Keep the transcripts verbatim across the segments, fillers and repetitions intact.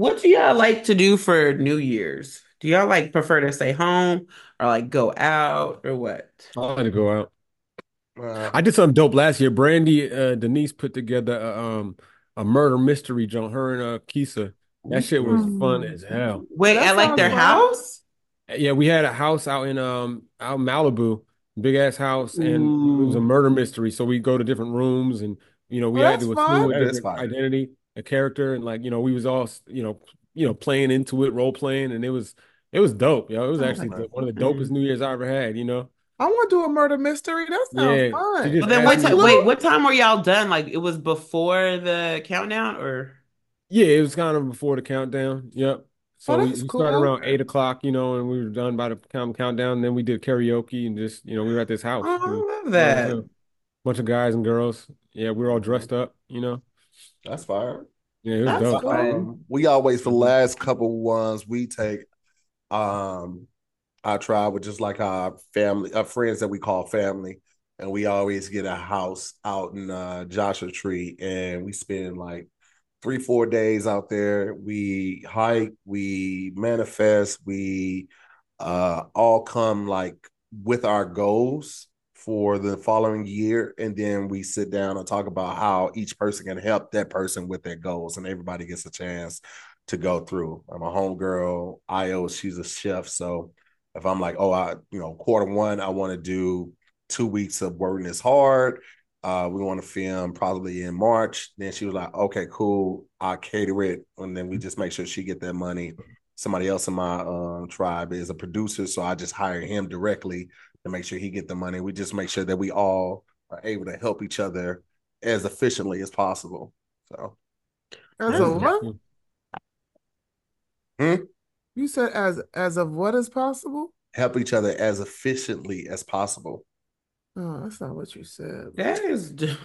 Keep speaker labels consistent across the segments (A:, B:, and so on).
A: what do y'all like to do for New Year's? Do y'all like prefer to stay home or like go out or what?
B: I like to go out.
C: Uh,
B: I did something dope last year. Brandy, uh, Denise put together a, um a murder mystery joint. Her and uh, Kisa. That shit was fun
D: Mm.
B: as hell.
D: Yeah,
A: Wait,
D: that
A: at like
D: sounds
A: their
D: fun.
A: house?
B: Yeah, we had a house out in um out in Malibu, big ass house, and it was a
A: Ooh.
B: murder mystery. So we go to different rooms, and you know we
D: Oh,
B: had
D: that's
B: to
D: fun.
B: assume a
C: that is
B: different
C: fire.
B: identity, a character, and like you know we was all you know you know playing into it, role playing, and it was it was dope, yo. It was
D: Sounds
B: actually
D: like
B: the,
C: Man.
B: one of the dopest
A: Mm.
B: New Year's I ever had, you know.
D: I want to do a murder mystery. That sounds
B: Yeah, she
D: fun.
B: just
A: Well, then
D: Like
A: what
B: asked
A: time?
B: me.
A: Wait,
D: Clue?
A: what time were y'all done? Like it was before the countdown, or
B: Yeah, it was kind of before the countdown. Yep.
D: Oh,
B: So we,
D: that's
B: we started
D: cool.
B: around eight o'clock, you know, and we were done by the count countdown. And then we did karaoke and just, you know, we were at this house. It was
A: oh, I love
B: fun as
A: that.
B: hell. Bunch of guys and girls. Yeah, we were all dressed up, you know.
C: That's fire.
B: Yeah, it was
A: That's
B: dope.
A: fun.
C: Um, we always for the last couple ones we take um our tribe with just like our family, our friends that we call family, and we always get a house out in uh, Joshua Tree, and we spend like three, four days out there. We hike, we manifest, we uh, all come like with our goals for the following year, and then we sit down and talk about how each person can help that person with their goals, and everybody gets a chance to go through. I'm a homegirl, Io, she's a chef, so if I'm like, oh, I, you know, quarter one, I want to do two weeks of working this hard. Uh, we want to film probably in March. Then she was like, okay, cool. I'll cater it. And then we just make sure she get that money. Somebody else in my um, tribe is a producer. So I just hire him directly to make sure he get the money. We just make sure that we all are able to help each other as efficiently as possible. So,
D: As
A: That's
D: a
B: Yeah,
A: dope.
D: what?
B: definitely.
C: hmm?
D: You said as as of what is possible?
C: Help each other as efficiently as possible.
D: Oh, that's not what you said.
A: That is dope.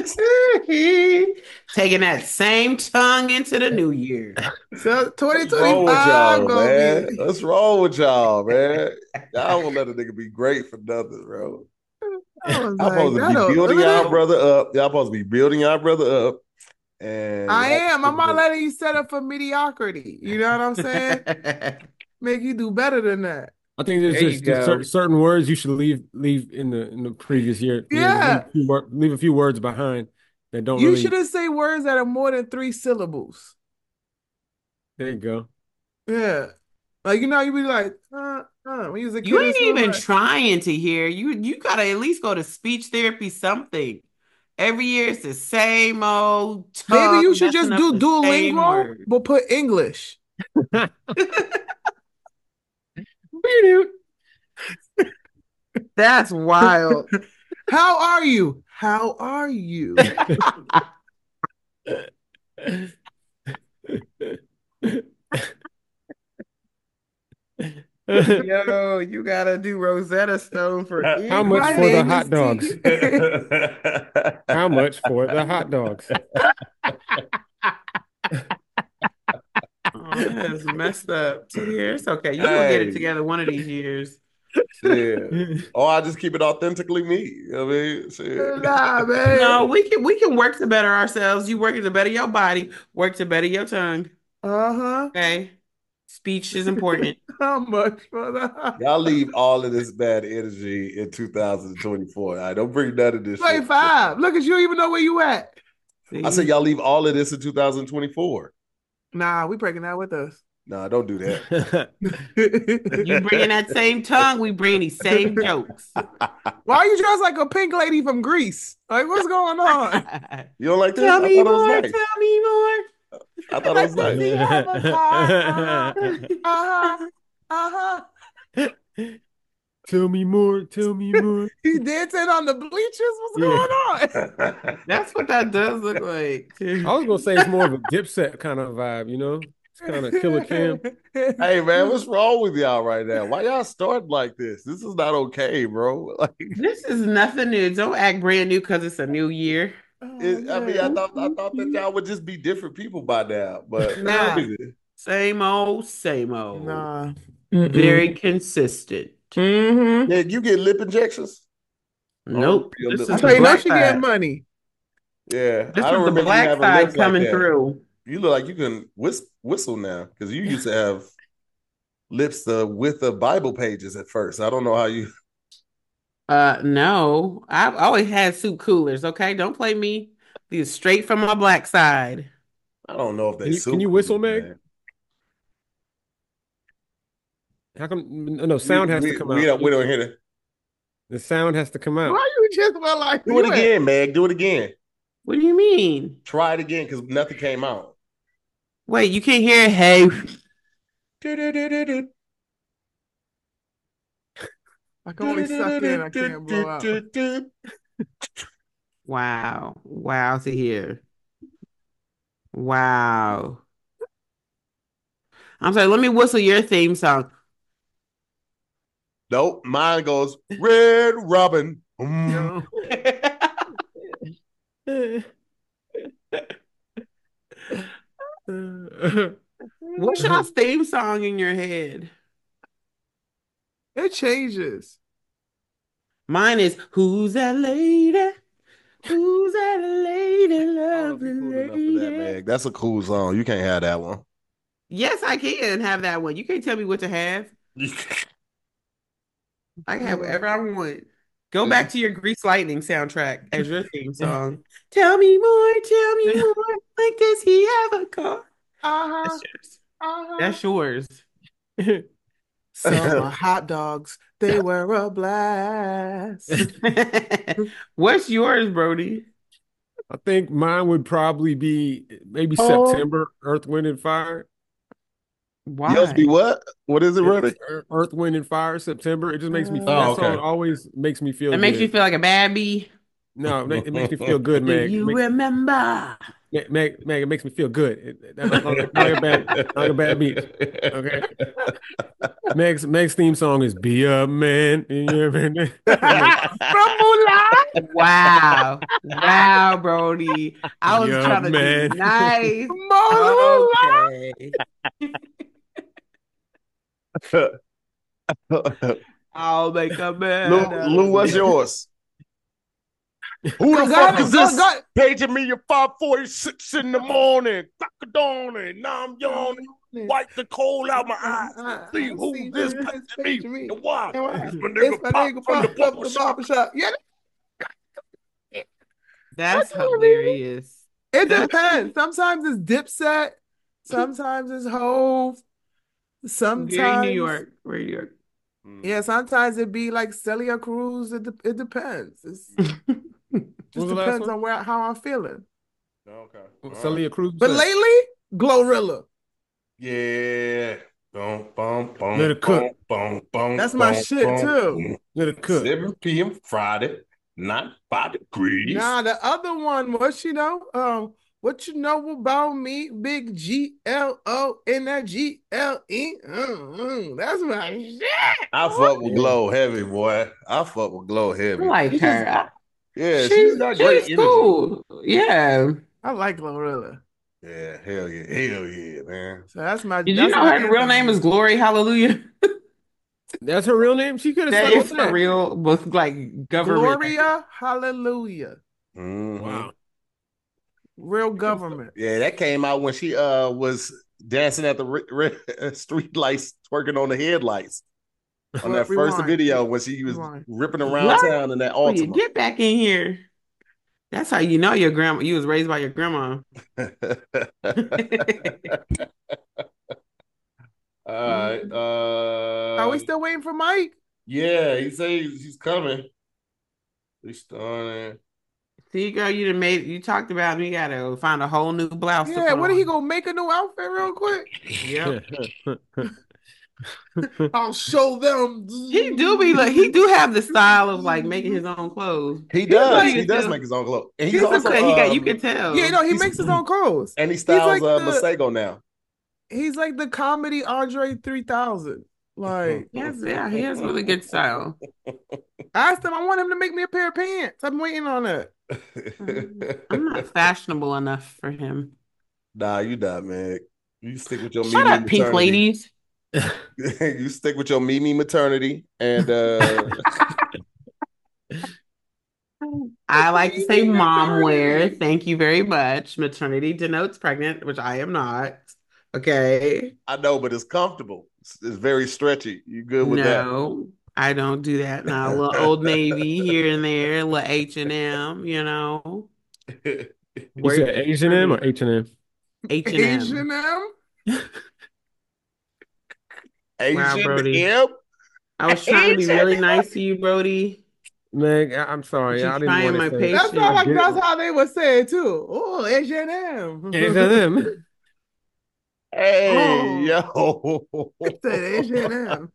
A: Taking that same tongue into the new year.
D: So
C: What's wrong with
D: twenty twenty-five
C: y'all,
D: gonna be.
C: man? What's wrong with y'all, man? Y'all won't let a nigga be great for nothing, bro.
D: I was
C: Y'all
D: like,
C: supposed to be
D: that'll
C: building y'all
D: that'll-
C: brother up. Y'all supposed to be building y'all brother up. And
D: I
C: y'all
D: am. I'm not letting you set up for mediocrity. You know what I'm saying?
A: There
D: Make you do better than that.
B: I think there's
A: you
B: just, just cer-
A: go.
B: certain words you should leave leave in the in the previous year. You know, leave
D: Yeah.
B: a few, wor- leave a few words behind that don't
D: You
B: really.
D: shouldn't say words that are more than three syllables.
B: There you go.
D: Yeah. Like, you know, you be like, uh, uh, when you was a
A: You
D: kid in
A: ain't
D: school,
A: even
D: like,
A: trying to hear. You you gotta at least go to speech therapy, something. Every year it's the same old
D: maybe
A: tongue
D: you should
A: messing
D: just
A: up
D: do
A: the same
D: Duolingo,
A: word.
D: but put English.
A: That's wild.
D: How are you? How are you?
A: Yo, you gotta do Rosetta Stone for
B: How much
D: My
B: for the
A: English.
D: name is
B: hot
D: T.
B: dogs? How much for the hot dogs?
A: Oh, that is messed up. To hear. It's okay. You gonna get it
C: Hey,
A: together one of these years.
C: shit. Oh, I just keep it authentically me. You know what I mean? Shit.
D: Nah, man.
A: No, we can we can work to better ourselves. You work to better your body, work to better your tongue.
D: Uh-huh.
A: Okay. Speech is important.
D: How much for the
C: Y'all leave all of this bad energy in two thousand twenty-four. All right, don't bring none of this shit.
D: twenty-five? Look at you, even know where you at.
C: I said
A: See?
C: y'all leave all of this in two thousand twenty-four.
D: Nah, we breaking that with us.
C: Nah, don't do that.
A: You bringing that same tongue, we bring these same jokes.
D: Why are you dressed like a pink lady from Greece? Like, what's going on?
C: You don't like this?
A: Tell
C: I
A: me
C: thought it was
A: more,
C: nice.
A: tell me more.
C: I thought it
A: Let
C: was
A: me
C: nice.
A: see Avatar.
D: Uh-huh. Uh-huh. Uh-huh.
B: Tell me more. Tell me more.
D: He's dancing on the bleachers. What's
B: Yeah.
D: going on?
A: That's what that does look like.
B: I was gonna say it's more of a Dipset kind of vibe, you know? It's kind of Killer Cam.
C: Hey man, what's wrong with y'all right now? Why y'all starting like this? This is not okay, bro. Like,
A: This is nothing new. Don't act brand new because it's a new year.
D: Oh
C: it, I mean, I
D: man.
C: thought I thought that y'all would just be different people by now, but it's
A: Nah,
D: Nah.
C: crazy.
A: same old, same old.
D: Nah.
A: Very
D: Mm-mm.
A: consistent.
D: Mm-hmm.
C: Yeah, you get lip injections. I don't remember
A: Nope.
C: your
A: This
C: lips
D: I
A: is the
D: tell you,
C: being
D: no,
C: like
A: black
D: she
C: that.
D: getting
A: side.
D: money.
C: Yeah,
A: This
C: I
A: is
C: don't
A: the
C: remember you
A: black
C: having
A: side
C: lips like
A: coming
C: that.
A: through.
C: You look like you can whis- whistle now because you used to have lips the width of Bible pages at first. I don't know how you.
A: Uh, no, I've always had soup coolers. Okay, don't play me. These straight from my black side.
C: I don't know if they
B: Can you can
C: soup
B: you
C: coolers,
B: whistle, Meg?
C: man.
B: How come? No,
C: We
B: sound has to
C: we
B: come
C: we
B: out.
C: don't we don't hear it.
B: The sound has to come out.
D: Why you just well like
C: Do it
D: you
C: again, Meg. Do it again.
A: What do you mean?
C: Try it again because nothing came out.
A: Wait, you can't hear? Hey,
C: Do-do-do-do-do.
D: I can only suck in, I can't blow out.
C: Do-do-do-do-do.
A: wow, wow to hear. Wow. I'm sorry. Let me whistle your theme song.
C: Nope, mine goes Red Robin. Mm.
A: What's your theme song in your head?
D: It changes.
A: Mine is Who's That Lady? Who's that lady?
C: I don't know
A: Love
C: if you're
A: the
C: cool enough for that,
A: lady.
C: Meg. That's a cool song. You can't have that one.
A: Yes, I can have that one. You can't tell me what to have. I can have whatever I want. Go back to your Grease Lightning soundtrack as your theme song. Tell me more, tell me more. Like, does he have a car?
D: Uh-huh.
A: That's yours.
D: Uh-huh.
A: That's yours.
D: Summer hot dogs, they were a blast.
A: What's yours, Brody?
B: I think mine would probably be maybe
C: Oh.
B: September, Earth, Wind, and Fire.
A: Why?
C: Yours be what? What is it, Brody?
B: Earth, Earth, Wind, and Fire, September. It just makes me feel,
C: Oh,
B: that song
C: okay.
B: always makes me feel
A: It makes
B: good.
A: you feel like a bad bee.
B: No, it ma- it makes me feel good,
A: Do
B: Meg.
A: you
B: Make-
A: remember?
B: Meg, Meg, Meg, it makes me feel good. It- Not not like, not like a bad, not like a bad beat. Okay. Meg's Meg's theme song is "Be a Man."
D: From Mulan.
A: Wow. Wow, Brody. I was
B: Yeah,
A: trying to
B: man.
A: be nice.
D: Mulan.
A: Okay. I'll make a man.
C: Lou,
A: out of
C: Lou, what's
A: me.
C: yours? Who
D: Go,
C: the
D: go,
C: fuck
D: go,
C: is this?
D: go.
C: Paging me at five forty-six in the morning. Crack of dawn, and now I'm yawning. Wipe the cold out my eyes. See who this paging me and why.
D: And why?
C: It's my
D: It's
C: nigga
D: my
C: Pop
D: nigga
C: from the
D: Pop from
C: barber
D: the
C: shop.
D: barber shop. Yeah,
A: That's
D: That's what I mean.
A: hilarious.
D: it
A: That's-
D: depends. Sometimes it's Dipset. Sometimes it's Hove. Sometimes
A: Very New York. Very New York.
D: Yeah, sometimes it be like Celia Cruz. It, de- it depends. It's,
B: What
D: just
B: was the last
D: depends
B: one?
D: on where how I'm feeling.
C: Okay. All right.
B: Celia Cruz.
D: But lately, Glorilla.
C: Yeah. Boom, boom, boom.
B: Let it cook.
C: Boom, boom,
D: That's my
C: boom,
D: shit,
C: boom,
D: too.
C: boom.
B: Let it cook.
C: seven p.m. Friday, not five degrees.
D: Nah, the other one, what you know? Um, what you know about me? Big G L O N that G L E. Mm-mm, that's my shit.
C: I fuck with Glow heavy, boy. I fuck with Glow
A: I
C: heavy.
A: like her. I-
C: Yeah, she's
A: she's
C: got great
A: she's
C: energy.
A: cool. Yeah.
D: I like Glorilla.
C: Yeah, hell yeah, hell yeah, man.
D: So that's my.
A: Did you
D: that's
A: know
D: my
A: her real name is Glory Hallelujah?
B: That's her real name. She could have
A: That
B: said
A: is for real, with like government.
D: Gloria Hallelujah.
C: Mhm.
B: Wow.
D: Real government.
C: Yeah, that came out when she uh was dancing at the ri- ri- street lights, twerking on the headlights on that first
D: Rewind.
C: video when she was
D: Rewind.
C: ripping around
A: What?
C: town in that
A: Oh, you
C: Altima.
A: get back in here. That's how you know your grandma. You was raised by your grandma.
C: All right. Uh,
D: Are we still waiting for Mike?
C: yeah, he says he's coming. He's starting.
A: See, girl, you done made. You talked about me. Got to find a whole new blouse. to
D: Yeah,
A: put
D: what are he
A: on.
D: gonna make a new outfit real quick?
A: Yep.
D: I'll show them.
A: He do be like he do have the style of like making his own clothes.
C: He does.
A: like
C: He
A: it
C: does
A: too.
C: make his own clothes. And he's
D: He's
C: also
A: Okay, he got, you
C: um,
A: can tell.
D: Yeah, no, he
C: He's-
D: makes his own clothes.
C: and he styles
D: like
C: uh,
D: the-
C: Masego now.
D: He's like the comedy Andre three thousand. Like,
A: Yes, yeah, he has really good style.
D: I asked him, I want him to make me a pair of pants. I'm waiting on that.
A: I'm not fashionable enough for him.
C: Nah, you not, man. You stick with your
A: Shut
C: Mimi
A: up, pink
C: maternity.
A: ladies.
C: You stick with your Mimi maternity and uh
A: I like to say mom wear.
D: Maternity.
A: Thank you very much. Maternity denotes pregnant, which I am not. Okay.
C: I know, but it's comfortable. It's, it's very stretchy. You good with that?
A: No, I don't do that. Now, a little Old Navy here and there, a little H and M, you know.
B: You
A: Wear
B: said
A: your
B: H and M or
A: maternity.
B: H and M?
A: H and
D: H
A: M.
D: and M.
A: Wow,
C: Asian
A: Brody.
C: M?
A: I was trying to be really nice to you, Brody.
B: Meg, I- I'm sorry.
A: But you
B: I didn't
A: trying
B: want to
A: my
B: say it.
D: That
A: patience.
D: sounds like
B: Get
D: that's
B: it.
D: how they would say it too. Oh, H and M.
B: H and M.
C: Hey,
D: Oh,
C: yo.
D: said H and M.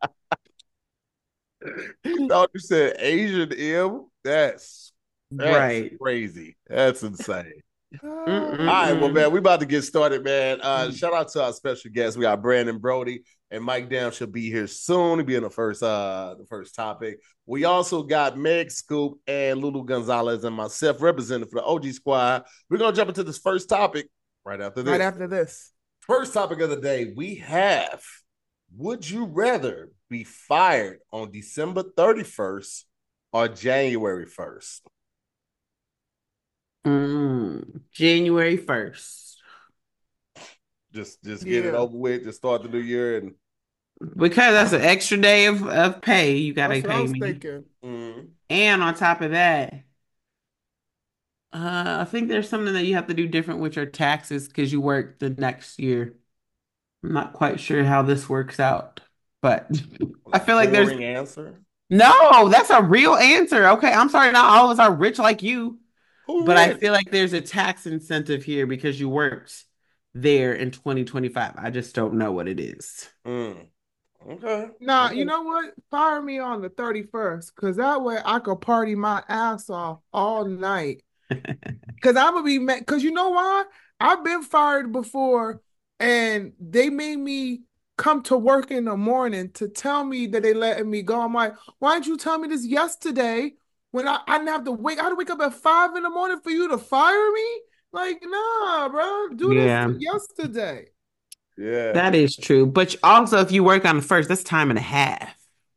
C: Thought you said Asian M? That's that's
A: Right.
C: crazy. That's insane.
D: Oh,
C: All right, well,
A: Mm-mm-mm.
C: man, we about to get started, man. Uh, shout out to our special guests. We got Brandon Brody and Mike Dam should be here soon to be in the first uh the first topic. We also got Meg Scoop and Lulu Gonzalez and myself representing for the O G Squad. We're gonna jump into this first topic right after this.
D: right after this.
C: First topic of the day, we have: would you rather be fired on December thirty-first or January first?
A: Mm. January first.
C: Just just get it
D: Yeah.
C: over with, just start the new year and
A: Because that's an extra day of, of pay you gotta
D: That's what I
A: pay
D: was
A: me.
D: thinking.
C: mm,
A: And on top of that, uh, I think there's something that you have to do different with your taxes because you work the next year. I'm not quite sure how this works out, but I feel like there's
C: boring answer.
A: no, that's a real answer. Okay, I'm sorry, not all of us are rich like you,
C: Who
A: but I
C: rich?
A: feel like there's a tax incentive here because you worked there in twenty twenty-five. I just don't know what it is.
C: Mm, okay.
D: Nah,
C: Okay.
D: you know what? Fire me on the thirty-first, because that way I could party my ass off all night. Because I'm gonna be mad. Because you know why? I've been fired before, and they made me come to work in the morning to tell me that they letting me go. I'm like, why didn't you tell me this yesterday when I, I didn't have to wake? I had to wake up at five in the morning for you to fire me? Like, nah, bro, do
A: Yeah,
D: this yesterday.
C: Yeah.
A: that is true. But also, if you work on the first, that's time and a half.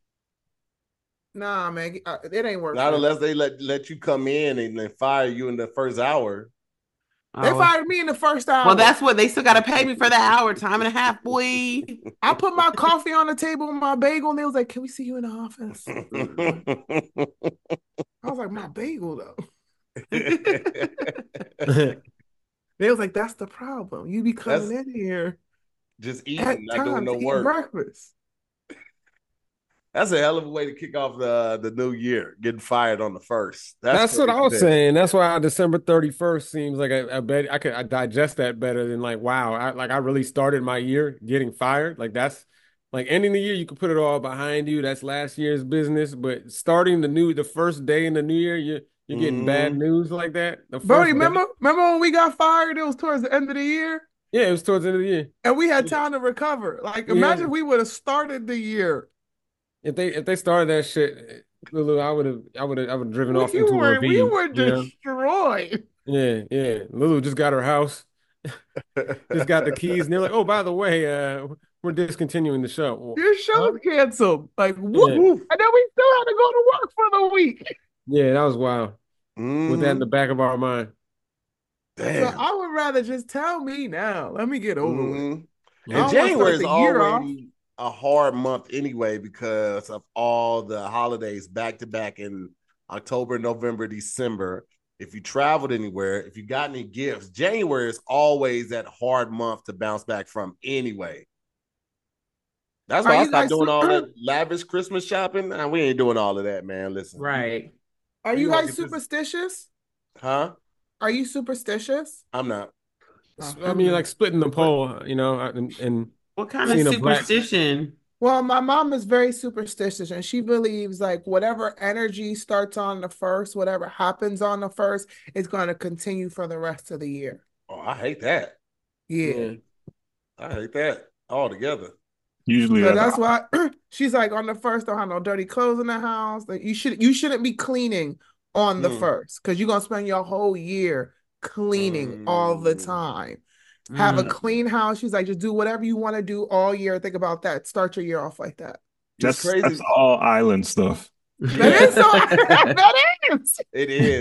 D: Nah, man, uh, it ain't worth
C: Not
D: it.
C: unless they let let you come in and then fire you in the first hour.
D: They
A: Oh,
D: fired me in the first hour.
A: well, that's what they still got to pay me for the hour, time and a half, boy.
D: I put my coffee on the table and my bagel, and they was like, "Can we see you in the office?" I was like, "My bagel, though." They was like, "That's the problem. You be coming
C: That's
D: in here
C: just
D: at
C: eating, not doing
D: time
C: no
D: to eat
C: work.
D: breakfast."
C: That's a hell of a way to kick off the the new year, getting fired on the first. That's,
B: That's what I was
C: crazy.
B: saying. That's why December thirty-first seems like I, I bet I could I digest that better than like, wow, I like I really started my year getting fired. Like that's like ending the year, you could put it all behind you. That's last year's business. But starting the new the first day in the new year, you're you're getting bad
C: Mhm.
B: news like that. The
D: Brody,
B: first day.
D: remember, remember when we got fired? It was towards the end of the year,
B: Yeah, it was towards the end of the year.
D: and we had
B: Yeah.
D: time to recover. Like,
B: Yeah.
D: imagine we would have started the year.
B: If they if they started that shit, Lulu, I would have I would have I would have driven off
D: We
B: into a
D: were, we
B: ravine.
D: were
B: You know?
D: destroyed.
B: Yeah, yeah. Lulu just got her house, just got the keys, and they're like, "Oh, by the way, uh, we're discontinuing the show." Well,
D: Your
B: huh?
D: show's canceled. Like, what?
B: Yeah,
D: And then we still had to go to work for the week.
B: yeah, that was wild. With that in the
C: Mhm.
B: back of our mind.
D: So
C: Damn.
D: I would rather just tell me now. Let me get over with.
C: Mhm.
D: I
C: And
B: Yeah.
D: don't want to
C: January
D: start
C: is
D: the year off.
C: already a hard month anyway because of all the holidays back to back in October, November, December. If you traveled anywhere, if you got any gifts, January is always that hard month to bounce back from anyway. That's
D: Are
C: why I
D: you
C: stopped
D: guys
C: doing all
D: super?
C: that lavish Christmas shopping. Nah, we ain't doing all of that, man. Listen,
A: Right.
D: Are
C: we
D: you
C: gonna
D: guys
C: get this,
D: superstitious?
C: huh?
D: Are you superstitious?
C: I'm not.
D: Oh,
B: I
D: I'm
B: mean,
D: not.
B: like splitting the
A: What
B: pole, you know, and, and
A: what kind of
B: seeing a black.
A: superstition?
D: Well, my mom is very superstitious, and she believes like whatever energy starts on the first, whatever happens on the first, is going to continue for the rest of the year.
C: Oh, I hate that.
D: Yeah.
B: Yeah.
C: I hate that altogether.
E: Usually
D: So
E: that's
D: that's why she's like on the first, don't have no dirty clothes in the house. Like you should you shouldn't be cleaning on the
C: Mm.
D: first because you're gonna spend your whole year cleaning all the
C: Mm.
D: time. Have a
A: Mm.
D: clean house. She's like, just do whatever you want to do all year. Think about that. Start your year off like that.
C: It's
E: that's
C: crazy.
E: that's all island stuff.
D: That is so that is.
C: It is.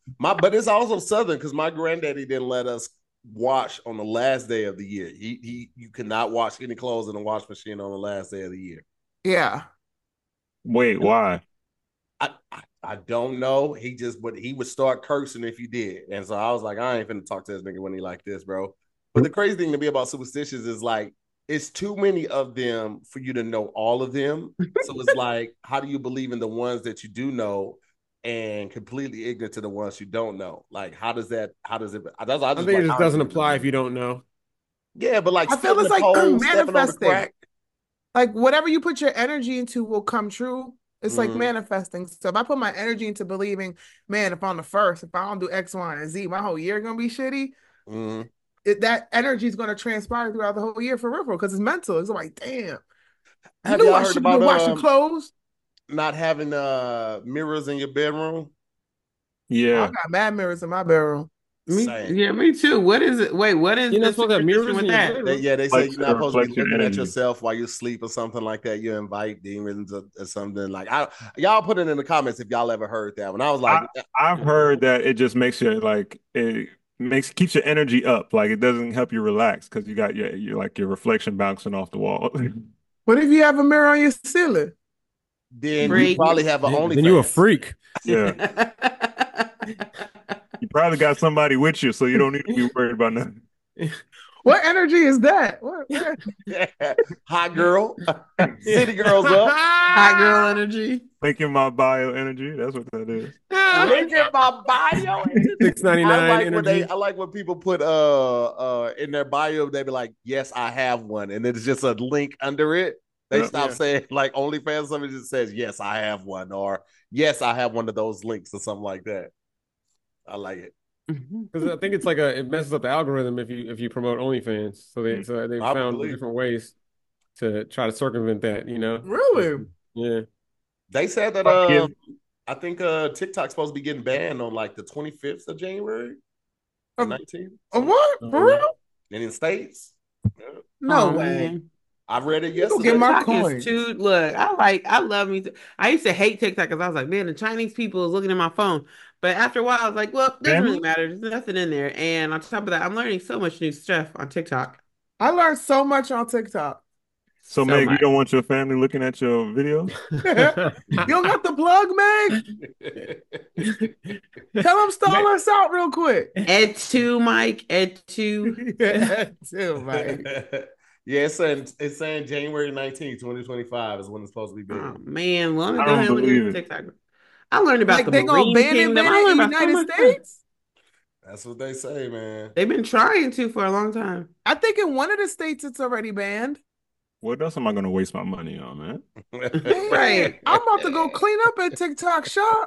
C: My, but it's also Southern because my granddaddy didn't let us wash on the last day of the year. He he, you could not wash any clothes in the wash machine on the last day of the year.
D: Yeah.
E: Wait, why?
C: I, I, I don't know. He just would he would start cursing if you did. And so I was like, I ain't finna talk to this nigga when he like this, bro. But the crazy thing to me about superstitions is like it's too many of them for you to know all of them. So it's like, how do you believe in the ones that you do know and completely ignorant to the ones you don't know? Like, how does that? How does it? That's, I,
B: I
C: just
B: think
C: like,
B: it just doesn't apply if you don't know.
C: Yeah, but like,
D: I feel it's like
C: pole, stepping on the
D: manifesting.
C: crack.
D: Like whatever you put your energy into will come true. It's like
C: Mhm.
D: manifesting. So if I put my energy into believing, man, if I'm the first, if I don't do X, Y, and Z, my whole year gonna be shitty.
C: Mhm.
D: It, that energy is gonna transpire throughout the whole year for real, because it's mental. It's like, damn, you
C: Have
D: knew
C: y'all
D: I
C: heard
D: should have
C: about
D: been washing
C: um,
D: clothes.
C: not having uh mirrors in your bedroom?
D: I
E: Yeah.
D: got mad mirrors in my bedroom.
A: Me,
C: Same.
A: yeah, me too. What is it? Wait, what is
B: You're not
A: the
B: supposed to have
A: superstition
B: mirrors
A: with
B: in your
A: that?
C: They,
B: bedroom.
C: yeah, they say
E: Reflects
C: you're not
E: your-
C: supposed to be
E: reflects your
C: looking at
E: energy.
C: yourself while you sleep or something like that. You invite demons or, or something like. I y'all put it in the comments if y'all ever heard that. When I was like,
E: I, I've heard that it just makes you like it makes keeps your energy up. Like it doesn't help you relax because you got your your like your reflection bouncing off the wall.
D: What if you have a mirror on your ceiling?
C: then you
A: Freak.
C: probably have an
B: Then,
C: OnlyFans.
B: then you a freak.
E: Yeah, you probably got somebody with you, so you don't need to be worried about nothing.
D: What energy is that? What, what?
C: Hot girl, city girls up.
A: Hot girl energy.
E: Thinking my bio energy. That's what that is.
C: Look at my bio.
B: Six ninety
C: I
B: nine
C: like when
B: energy.
C: they. I like when people put uh uh in their bio. They be like, "Yes, I have one," and it's just a link under it. They
E: Yep.
C: stop
B: Yeah.
C: saying like OnlyFans. Somebody just says, "Yes, I have one," or "Yes, I have one of those links," or something like that. I like it.
B: Because I think it's like a it messes up the algorithm if you if you promote OnlyFans. So they so they
C: I
B: found
C: believe.
B: different ways to try to circumvent that, you know.
D: Really?
B: Yeah.
C: They said that uh, I think uh TikTok's supposed to be getting banned on like the twenty-fifth of January, the
D: Um,
C: nineteenth.
D: A what? For
B: Um,
D: real?
C: And in states. Yeah.
D: No
A: Oh,
D: way.
A: man.
C: I read it
D: You go
C: yesterday.
D: get my
A: TikTok is
D: coins.
A: too, look, I like, I love me. I used to hate TikTok because I was like, man, the Chinese people is looking at my phone. But after a while, I was like, well, it doesn't really matter. There's nothing in there. And on top of that, I'm learning so much new stuff on TikTok.
D: I learned so much on TikTok.
E: So,
A: So
E: Meg, you
A: much.
E: don't want your family looking at your videos?
D: You don't got the plug, Meg? Tell them stall us out real quick.
A: Ed two, Mike. Ed two.
D: Yeah, too, Mike.
C: Yeah, it's saying it's saying January nineteenth, twenty twenty-five is when it's supposed to be big.
A: Oh man, well, let me
E: I
A: go
E: don't
A: ahead and look
E: believe
A: at
E: it.
A: TikTok. I learned about
D: Like
A: the
D: they gonna
A: Marine
D: ban it,
A: Kingdom.
D: ban
A: I
D: it
A: learned
D: in
A: about so
D: United
A: much stuff.
D: States?
C: That's what they say, man.
A: They've been trying to for a long time.
D: I think in one of the states it's already banned.
E: What else am I going to waste my money on, man?
A: Right.
D: I'm about to go clean up at TikTok shop.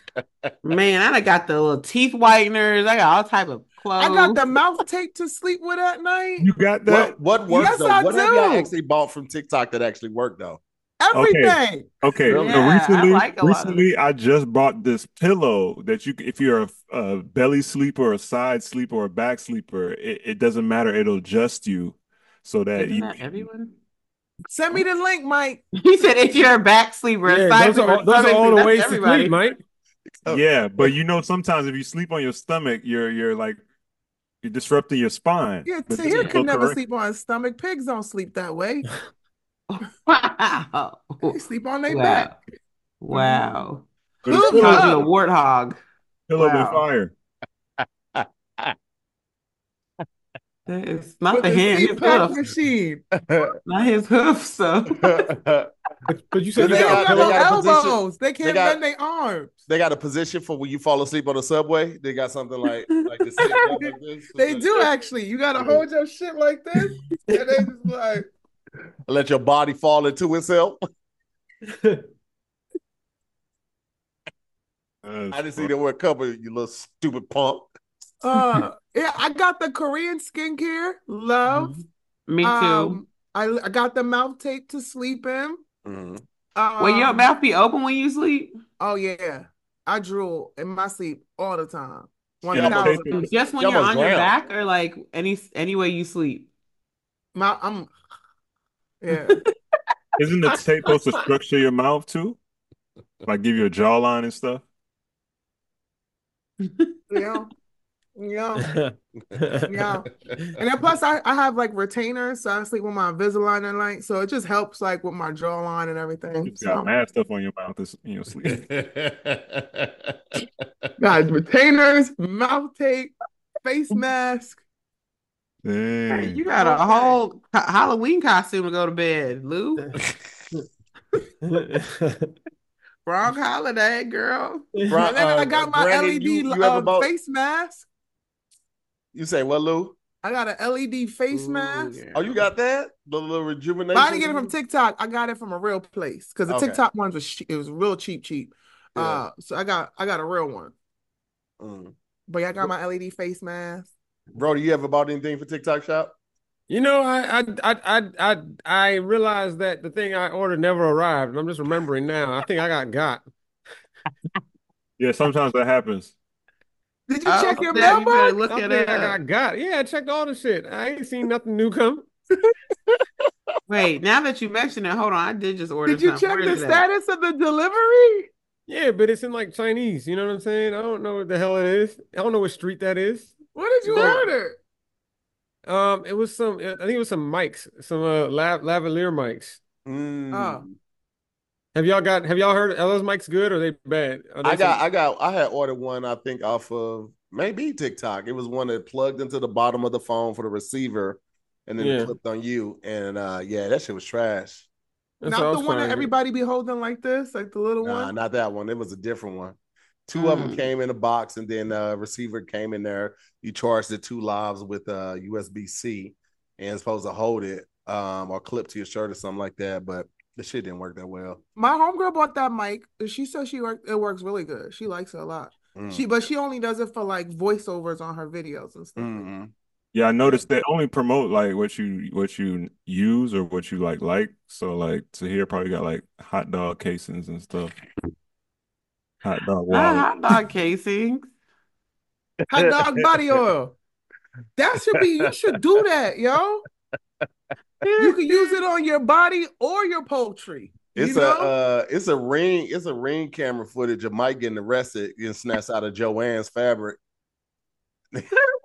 A: Man, I done got the little teeth whiteners. I got all type of clothes.
D: I got the mouth tape to sleep with at night.
E: You got that?
C: What what works
D: Yes,
C: though?
D: I
C: What have y'all
D: do.
C: actually bought from TikTok that actually worked though?
D: Everything.
E: Okay,
C: Really?
E: so
A: Yeah, I
E: recently,
A: like a lot of
E: recently I just bought this pillow that you, c- if you're a, a belly sleeper, a side sleeper, or a back sleeper, it, it doesn't matter. It'll adjust you so that
A: Isn't
E: you.
A: that everyone?
D: Send me the link, Mike.
A: He said if you're a back sleeper, a
B: Yeah,
A: side
B: those are
A: sleeper,
B: all, those are
A: stomach
B: all
A: sleeper,
B: the
A: that's
B: ways to
A: everybody.
B: sleep, Mike.
E: Yeah, but you know, sometimes if you sleep on your stomach, you're you're like you're disrupting your spine.
D: Yeah,
E: But this
D: Tahir
E: will
D: could never
E: correct-
D: sleep on his stomach. Pigs don't sleep that way.
A: Wow.
D: They sleep on their
A: Wow.
D: back.
A: Wow.
E: But this
D: Hook
E: pillow,
A: Causing a
D: up.
A: warthog.
E: pillow been
A: Wow.
E: fire.
A: That is not
D: With
A: the
D: the
A: hand, his
D: C-pack
A: hoof.
D: machine.
A: Not his hoof, so.
B: But, but you said
C: They
B: you
D: They
B: got,
C: got-
D: don't
B: a
C: they
D: got
B: pillow.
C: got
D: no
C: a position-
D: elbows. They can't
C: got-
D: bend their arms.
C: They got a position for when you fall asleep on the subway. They got something like like the sit down like this.
D: They do actually. You gotta hold your shit like this, and they just like.
C: Let your body fall into itself.
E: That's
C: I didn't see
E: fun.
C: that word cover, you little stupid punk.
D: Uh, yeah, I got the Korean skincare. Love.
A: Me too.
D: Um, I I got the mouth tape to sleep in.
C: Mhm.
D: Um,
A: Will your mouth be open when you sleep?
D: Oh yeah, I drool in my sleep all the time. One
C: Yeah,
E: but
D: thousand.
E: they-
D: percent.
A: Just when
C: You
A: you're
C: almost
A: on your
C: drowned.
A: back or like any any way you sleep?
D: My I'm. Yeah.
E: Isn't the tape supposed to structure your mouth too? Like give you a jawline and stuff?
D: Yeah. Yeah. Yeah. And then plus I, I have like retainers, so I sleep with my Invisalign at night. So it just helps like with my jawline and everything.
E: You got
D: So
E: mad stuff on your mouth this in your sleep.
D: got retainers, mouth tape, face mask.
A: Hey,
E: Dang.
A: you got a
D: Okay.
A: whole ha- Halloween costume to go to bed, Lou. Frog holiday, girl.
C: Bro,
D: And then I
C: uh,
D: got my
C: Brandon, you
D: L E D
C: you ever
D: uh,
C: bought?
D: face mask.
C: You say what, Lou?
D: I got an L E D face
A: Ooh,
D: mask.
A: yeah.
C: Oh, you got that? The little
D: But I
C: rejuvenation.
D: didn't get it from TikTok. I got it from a real place because the
C: Okay.
D: TikTok ones was che- it was real cheap, cheap.
C: Yeah.
D: Uh, so I got I got a real one.
C: Mm.
D: But yeah, I got my L E D face mask.
C: Bro, do you ever bought anything for TikTok Shop?
B: You know, I, I I I I I realized that the thing I ordered never arrived, and I'm just remembering now. I think I got got.
E: Yeah, sometimes that happens.
D: Did you
A: Oh,
D: check your
A: snap, you better
D: mailbox?
A: look
B: I
A: at
B: think I
A: it.
B: got got. Yeah, I checked all the shit. I ain't seen nothing new come.
A: Wait, now that you mention it, hold on. I did just order
D: Did you
A: something.
D: check
A: Where
D: the
A: is it at?
D: status of the delivery?
B: Yeah, but it's in like Chinese. You know what I'm saying? I don't know what the hell it is. I don't know what street that is.
D: What did you
A: Lord.
D: order?
B: Um, it was some. I think it was some mics, some uh lav lavalier mics.
C: Mm.
D: Oh.
B: Have y'all got? Have y'all heard? Are those mics good or are they bad? Are they
C: I got,
B: some-
C: I got, I had ordered one. I think off of maybe TikTok. It was one that plugged into the bottom of the phone for the receiver, and then
B: Yeah.
C: it clipped on you. And uh, yeah, that shit was trash.
B: That's what I
D: Not the
B: was
D: one
B: trying
D: that
B: to get.
D: everybody be holding like this, like the little
C: Nah,
D: one.
C: not that one. It was a different one. Two of them
A: Mm.
C: came in a box, and then uh receiver came in there. You charged the two lives with uh U S B C, and it's supposed to hold it um or clip to your shirt or something like that. But the shit didn't work that well.
D: My homegirl bought that mic. She said she worked. It works really good. She likes it a lot.
C: Mm.
D: She, but she only does it for like voiceovers on her videos and stuff. Like that.
C: Mm-mm.
E: Yeah, I noticed they only promote like what you what you use or what you like like. So like Tahir probably got like hot dog casings and stuff. Hot dog
A: Ah,
E: wallet.
A: hot dog casings.
D: Hot dog body oil. That should be. You should do that, yo. You can use it on your body or your poultry.
C: It's
D: you
C: a
D: know?
C: uh, it's a ring, it's a ring camera footage of Mike getting arrested and snatched out of Joanne's fabric. But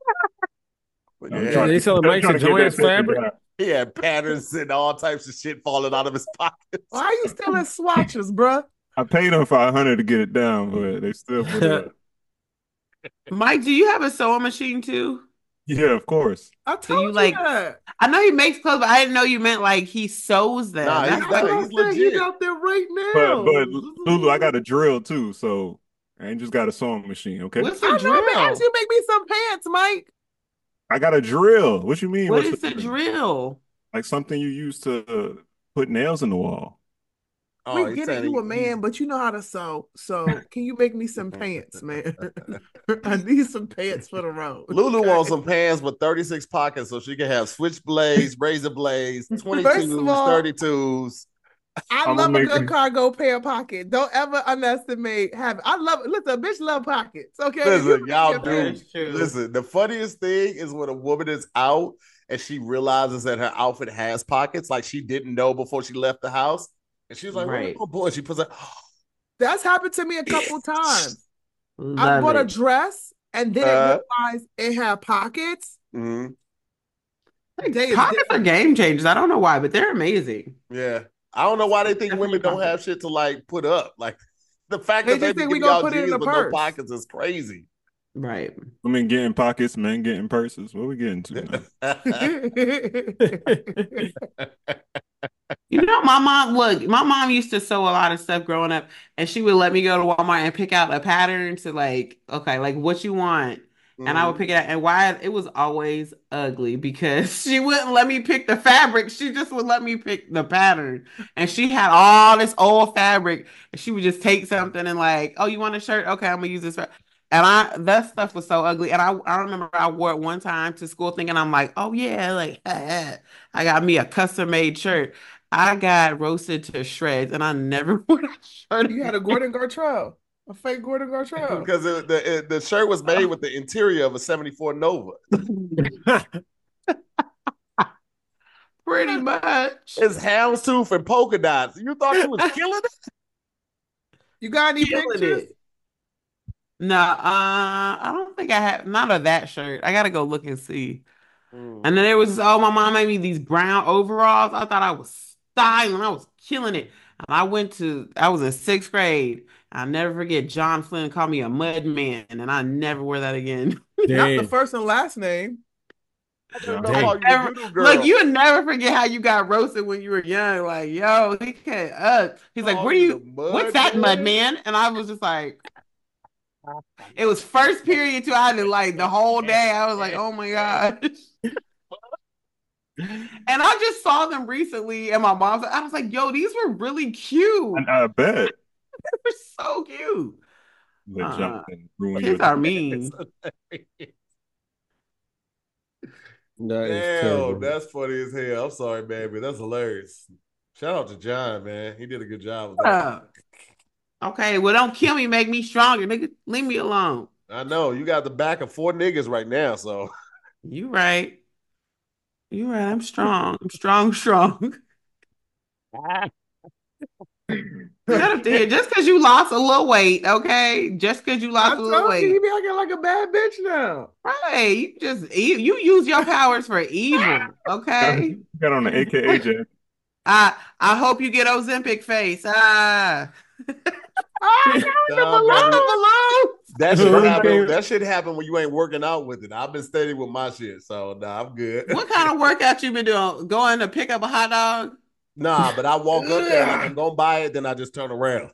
E: I'm
C: yeah,
E: trying
B: They
E: to-
B: selling
E: I'm
B: mics
E: trying
B: at
E: to get
B: Joann's
E: that taken
B: Fabric?
E: down.
C: he had patterns and all types of shit falling out of his pockets.
D: Why are you stealing swatches, bruh?
E: I paid them five hundred to get it down, but they still put it up.
A: Mike, do you have a sewing machine too?
E: Yeah, of course.
D: I told
A: you,
D: you,
A: like-
D: that.
A: I know he makes clothes, but I didn't know you meant like he sews them.
C: Nah,
A: That's
C: he's
A: like-
C: got-
D: That's
C: he's
D: what I'm saying. He's
C: legit.
D: out there right
E: But
D: now.
E: but Lulu, I got a drill too, so I ain't just got a sewing machine, okay?
A: What's
D: I
A: a
D: know,
A: drill?
D: man. Actually, make me some pants, Mike.
E: I got a drill. What you mean?
A: What
E: What's
A: is a drill?
E: Like something you use to uh, put nails in the wall.
C: Oh,
D: we
C: he's
D: get it,
C: saying
D: you a
C: he-
D: man, but you know how to sew. So can you make me some pants, man? I need some pants for the road.
C: Lulu
D: okay?
C: wants some pants with thirty-six pockets so she can have switchblades, razor blades,
D: First
C: twenty-twos,
D: of all-
C: thirty-twos.
D: I
E: I'm
D: love
E: gonna
D: a
E: make
D: good
E: it-
D: cargo pair pocket. Don't ever underestimate having. I love it. Listen, a bitch love pockets. Okay,
C: Listen,
D: You can
C: y'all
D: get
C: do.
D: pants.
A: That's true.
C: Listen, the funniest thing is when a woman is out and she realizes that her outfit has pockets, like she didn't know before she left the house. And she was like,
A: Right.
C: oh boy, she puts it.
D: That's happened to me a couple times. I
A: Love
D: bought a
A: it.
D: dress and didn't
C: Uh,
D: realize it had pockets.
C: Mhm.
D: That day is
A: Pockets are
D: different.
A: game changers. I don't know why, but they're amazing.
C: Yeah. I don't know why they think
A: Definitely
C: women don't
A: pockets.
C: have shit to like put up. Like the fact
D: They
C: that they
D: just
C: be
D: think we
C: giving
D: gonna
C: y'all
D: put it in
C: jeans
D: a
C: with no
D: purse.
C: pockets is crazy.
A: Right.
E: Women getting pockets, men getting purses. What we getting to now?
A: You know, my mom, look, my mom used to sew a lot of stuff growing up, and she would let me go to Walmart and pick out a pattern to like, okay, like what you want. And I would
C: Mhm.
A: pick it out. And why it was always ugly because she wouldn't let me pick the fabric. She just would let me pick the pattern. And she had all this old fabric. And she would just take something and like, oh, you want a shirt? Okay, I'm gonna use this. fa-" And I that stuff was so ugly. And I I remember I wore it one time to school thinking I'm like, oh yeah, like I got me a custom made shirt. I got roasted to shreds and I never wore that shirt.
D: You had a Gordon Gartrell, a fake Gordon Gartrell.
C: Because it, the it, the shirt was made with the interior of a seventy-four Nova.
A: Pretty much.
C: It's houndstooth and polka dots. You thought you was killing it?
D: You got any
A: Killing
D: pictures?
A: it. No, uh, I don't think I have not of that shirt. I gotta go look and see. And then
C: Mm.
A: there was, oh, my mom made me these brown overalls. I thought I was styling. I was killing it. And I went to, I was in sixth grade. I'll never forget John Flynn called me a mud man, and I never wear that again.
D: Not the
B: Damn,
D: first and last name.
C: I thought he was
E: John
C: gonna
B: damn.
C: call you the
A: Never,
C: doodoo
A: look,
C: girl.
A: you would never forget how you got roasted when you were young. Like, yo, he can't, uh, he's like,
C: Call
A: where do
C: you the
A: you, what's
C: mud
A: that mud
C: man.
A: man? And I was just like, it was first period too. I had to like the whole day. I was like, oh my gosh. And I just saw them recently, and my mom's. I was like, "Yo, these were really cute.
E: And I bet
A: They were so cute."
E: let
A: Uh,
E: Jonathan ruin your
A: kids are
C: It's
A: mean.
C: hilarious.
B: That is
C: Damn,
B: terrible.
C: that's funny as hell. I'm sorry, baby. That's hilarious. Shout out to John, man. He did a good job with that.
A: Uh, okay, well, don't kill me, make me stronger, nigga. Leave me alone.
C: I know you got the back of four niggas right now, so
A: You right. You right. I'm strong. I'm strong, strong. Shut up there. Just because you lost a little weight, okay? Just because you
D: I
A: lost a little
D: told you he
A: weight,
D: be acting like a bad bitch now.
A: right? You just you, you use your powers for evil,
E: got,
A: okay?
E: got on the A K A jacket.
A: I I hope you get Ozempic face. Ah,
D: Ah, not the
C: nah,
A: not the
C: baby.
D: balloon.
A: balloon.
C: That should happen.
B: Okay.
C: That should happen when you ain't working out with it. I've been steady with my shit, so nah, I'm good.
A: What kind of workout you been doing? Going to pick up a hot dog?
C: Nah, but I walk up there like I'm gonna buy it, then I just turn around.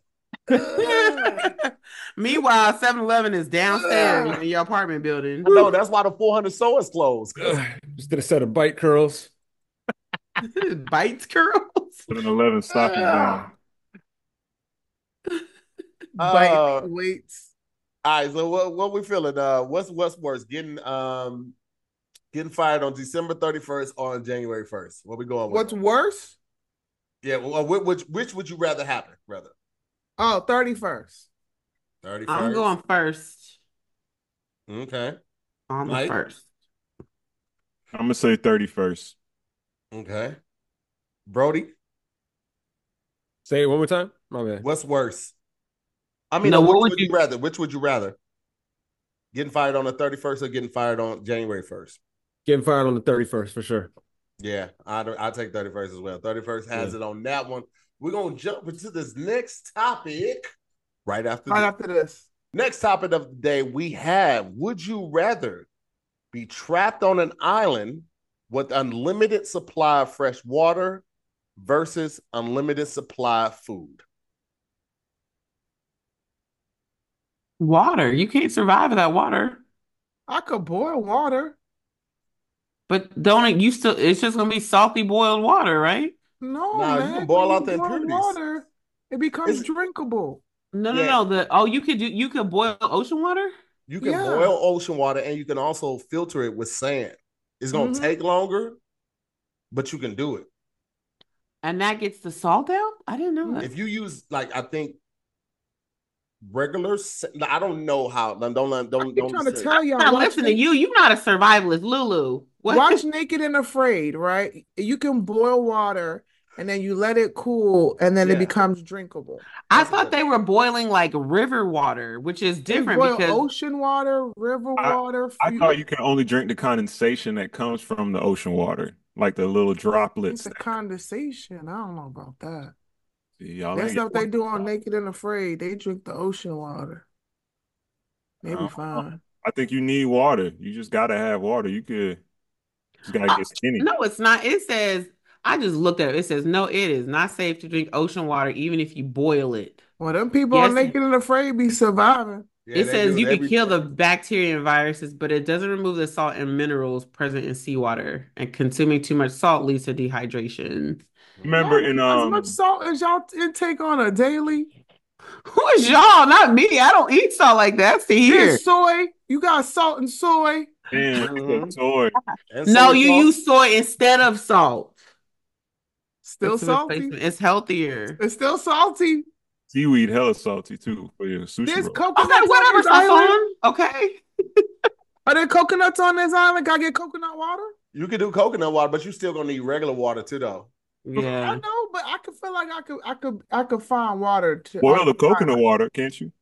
A: Meanwhile, Seven Eleven is downstairs in your apartment building.
C: I know that's why the four hundred store is closed.
B: Just did a set of bite curls.
A: Bites curls.
E: seven eleven stocking down.
D: Bite
C: Uh,
D: weights.
C: all right, so what what we feeling? Uh, what's what's worse, getting um getting fired on December thirty-first or on January first? What we going with?
D: What's worse?
C: Yeah, well, which which which would you rather happen, brother?
D: Oh, thirty-first.
A: I'm
C: thirty-first.
A: going first
C: Okay.
A: on the
C: Mike.
A: first.
E: I'm gonna say thirty-first.
C: Okay. Brody,
B: Say it one more time. My bad.
C: what's worse? I mean,
A: No,
C: uh,
A: what
C: which
A: would
C: would you
A: you?
C: rather? Which would you rather? Getting fired on the thirty-first or getting fired on January first?
B: Getting fired on the thirty-first for sure.
C: Yeah, I I take thirty-first as well. thirty-first has
B: Yeah.
C: it on that one. We're gonna jump into this next topic right after
D: Right
C: this.
D: after this.
C: Next topic of the day we have: would you rather be trapped on an island with unlimited supply of fresh water versus unlimited supply of food?
A: Water. You can't survive without water.
D: I could boil water.
A: But don't it? You still? It's just gonna be salty boiled water, right?
D: No,
C: Nah, you
D: man.
C: can boil
D: When
C: out
D: you
C: the
D: boil
C: impurities.
D: water, it becomes
C: It's,
D: drinkable.
A: No, no,
C: yeah,
A: no. The oh, you could do. You could boil ocean water.
C: you can
D: Yeah.
C: boil ocean water and you can also filter it with sand. It's gonna
D: Mhm.
C: take longer, but you can do it.
A: And that gets the salt out? I didn't know that.
C: If you use like I think regular, sa- I don't know how. Don't don't
D: I
C: don't
D: keep
C: don't
D: trying to
C: say.
D: tell
A: I'm
D: y'all.
A: not
D: Watch,
A: listening to you. You're not a survivalist, Lulu. What?
D: watch Naked and Afraid, right? You can boil water and then you let it cool and then it
C: Yeah,
D: becomes drinkable.
A: I
C: that's
A: thought
C: what.
A: they were boiling like river water, which is
D: They
A: different
D: boil
A: because
D: ocean water, river
E: I
D: water.
E: I
D: You,
E: thought you can only drink the condensation that comes from the ocean water, like the little droplets.
D: it's a
E: That,
D: condensation. I don't know about that.
E: see, y'all
D: That
E: ain't.
D: stuff they do on Naked and Afraid, they drink the ocean water.
E: I
D: They be
E: don't know.
D: fine.
E: I think you need water. You just gotta have water. You could just gotta
A: I,
E: get skinny.
A: no, it's not. It says I just looked at it. It says no, it is not safe to drink ocean water even if you boil it.
D: Well, them people on
A: Yes,
D: Naked and Afraid be surviving.
C: Yeah,
A: it
C: they
A: says
C: do.
A: you
C: They
A: can
C: be.
A: kill the bacteria and viruses, but it doesn't remove the salt and minerals present in seawater. And consuming too much salt leads to dehydration.
E: Remember
D: Y'all
E: in
D: eat as much
E: um
D: salt as y'all intake on a daily.
A: Who is y'all? Not me. I don't eat salt like that. See here.
D: There's soy. You got salt and soy.
E: and
C: Mhm.
E: toy
C: And
A: No,
C: soy
A: you
C: sauce.
A: use soy instead of salt.
D: Still
A: It's a
D: salty.
A: replacement. It's healthier.
D: It's still salty.
E: seaweed hella salty too for your sushi
D: There's
E: roll.
D: coconuts
A: Okay,
D: on
A: whatever,
D: this island.
A: Sasson. Okay.
D: Are there coconuts on this island? Gotta get coconut water?
C: You can do coconut water, but you still gonna need regular water too, though.
D: I
A: Yeah.
D: know, but I could feel like I could I could I could find water to
E: Boil
D: on
E: the
D: the
E: coconut
D: island.
E: water, can't you?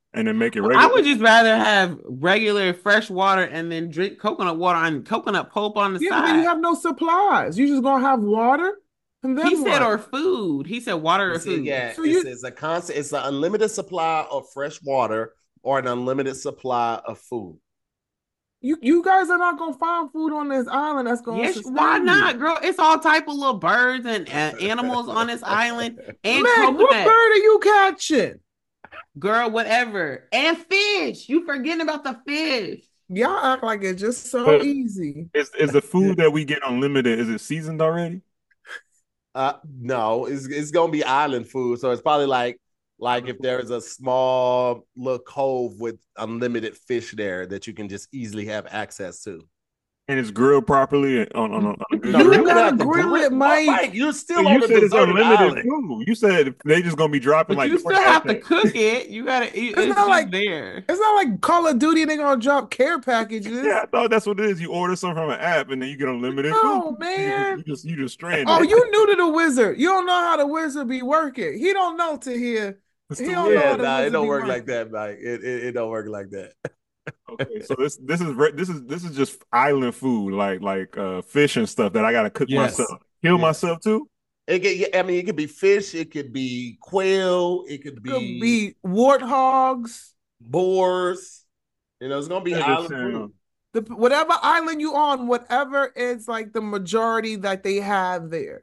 E: and then make it
A: I
E: regular.
A: would just rather have regular fresh water and then drink coconut water and coconut pulp on the
D: Yeah, but then you
A: side.
D: have no supplies. You just gonna have water and
A: He
D: then
A: said,
D: what?
A: or food. He said water or
C: It's, it,
A: food.
C: yeah,
D: So
C: it's,
D: you
C: it's a constant. It's an unlimited supply of fresh water or an unlimited supply of food.
D: you you guys are not gonna find food on this island that's gonna
A: Yes, why
D: sustain you.
A: not, girl? It's all type of little birds and uh, animals on this island and
D: Meg, what
A: coconut.
D: bird are you catching?
A: Girl, whatever. And fish. You forgetting about the fish.
D: Y'all act like it's just so
E: But
D: easy.
E: is is the food that we get unlimited? Is it seasoned already?
C: Uh, no, it's it's gonna be island food, so it's probably like like if there's a small little cove with unlimited fish there that you can just easily have access to.
E: And it's grilled properly on on, on a good
C: No,
D: You
C: you're
E: grill?
C: gonna
D: gotta
C: have to
D: grill
C: grill
D: it, Mike.
C: Mike, you're still
E: You
C: on a
E: said it's
C: deserted
E: unlimited
C: island.
E: food. You said they just gonna be dropping
A: But
E: like
A: you still have to
E: DoorDash.
A: cook it. You gotta eat.
D: It's
A: It's
D: not
A: just
D: like
A: there.
D: it's not like Call of Duty and they gonna drop care packages.
E: Yeah, I thought that's what it is. You order something from an app and then you get unlimited
D: No,
E: food. You
D: man.
E: just you just, you just stranded.
D: Oh, you new to the wizard. You don't know how the wizard be working. He don't know to hear.
E: It's
D: He
E: too
D: don't
E: weird.
D: know
C: Yeah,
D: how the
C: nah, it
D: wizard
C: don't
D: be
C: work like
D: working.
C: that, Mike. It, it it don't work like that.
E: Okay, so this this is re- this is this is just island food, like like uh fish and stuff that I gotta cook
B: Yes.
E: myself, kill
C: Yes.
E: myself too.
C: It could, yeah, I mean, it could be fish, it could be quail, it could
D: Could
C: be
D: be warthogs.
C: boars. You know, it's gonna be
E: That just
C: island
E: sound-
C: food.
D: The whatever island you on, whatever is like the majority that they have there.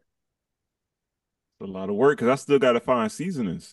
E: a lot of work because I still gotta find seasonings.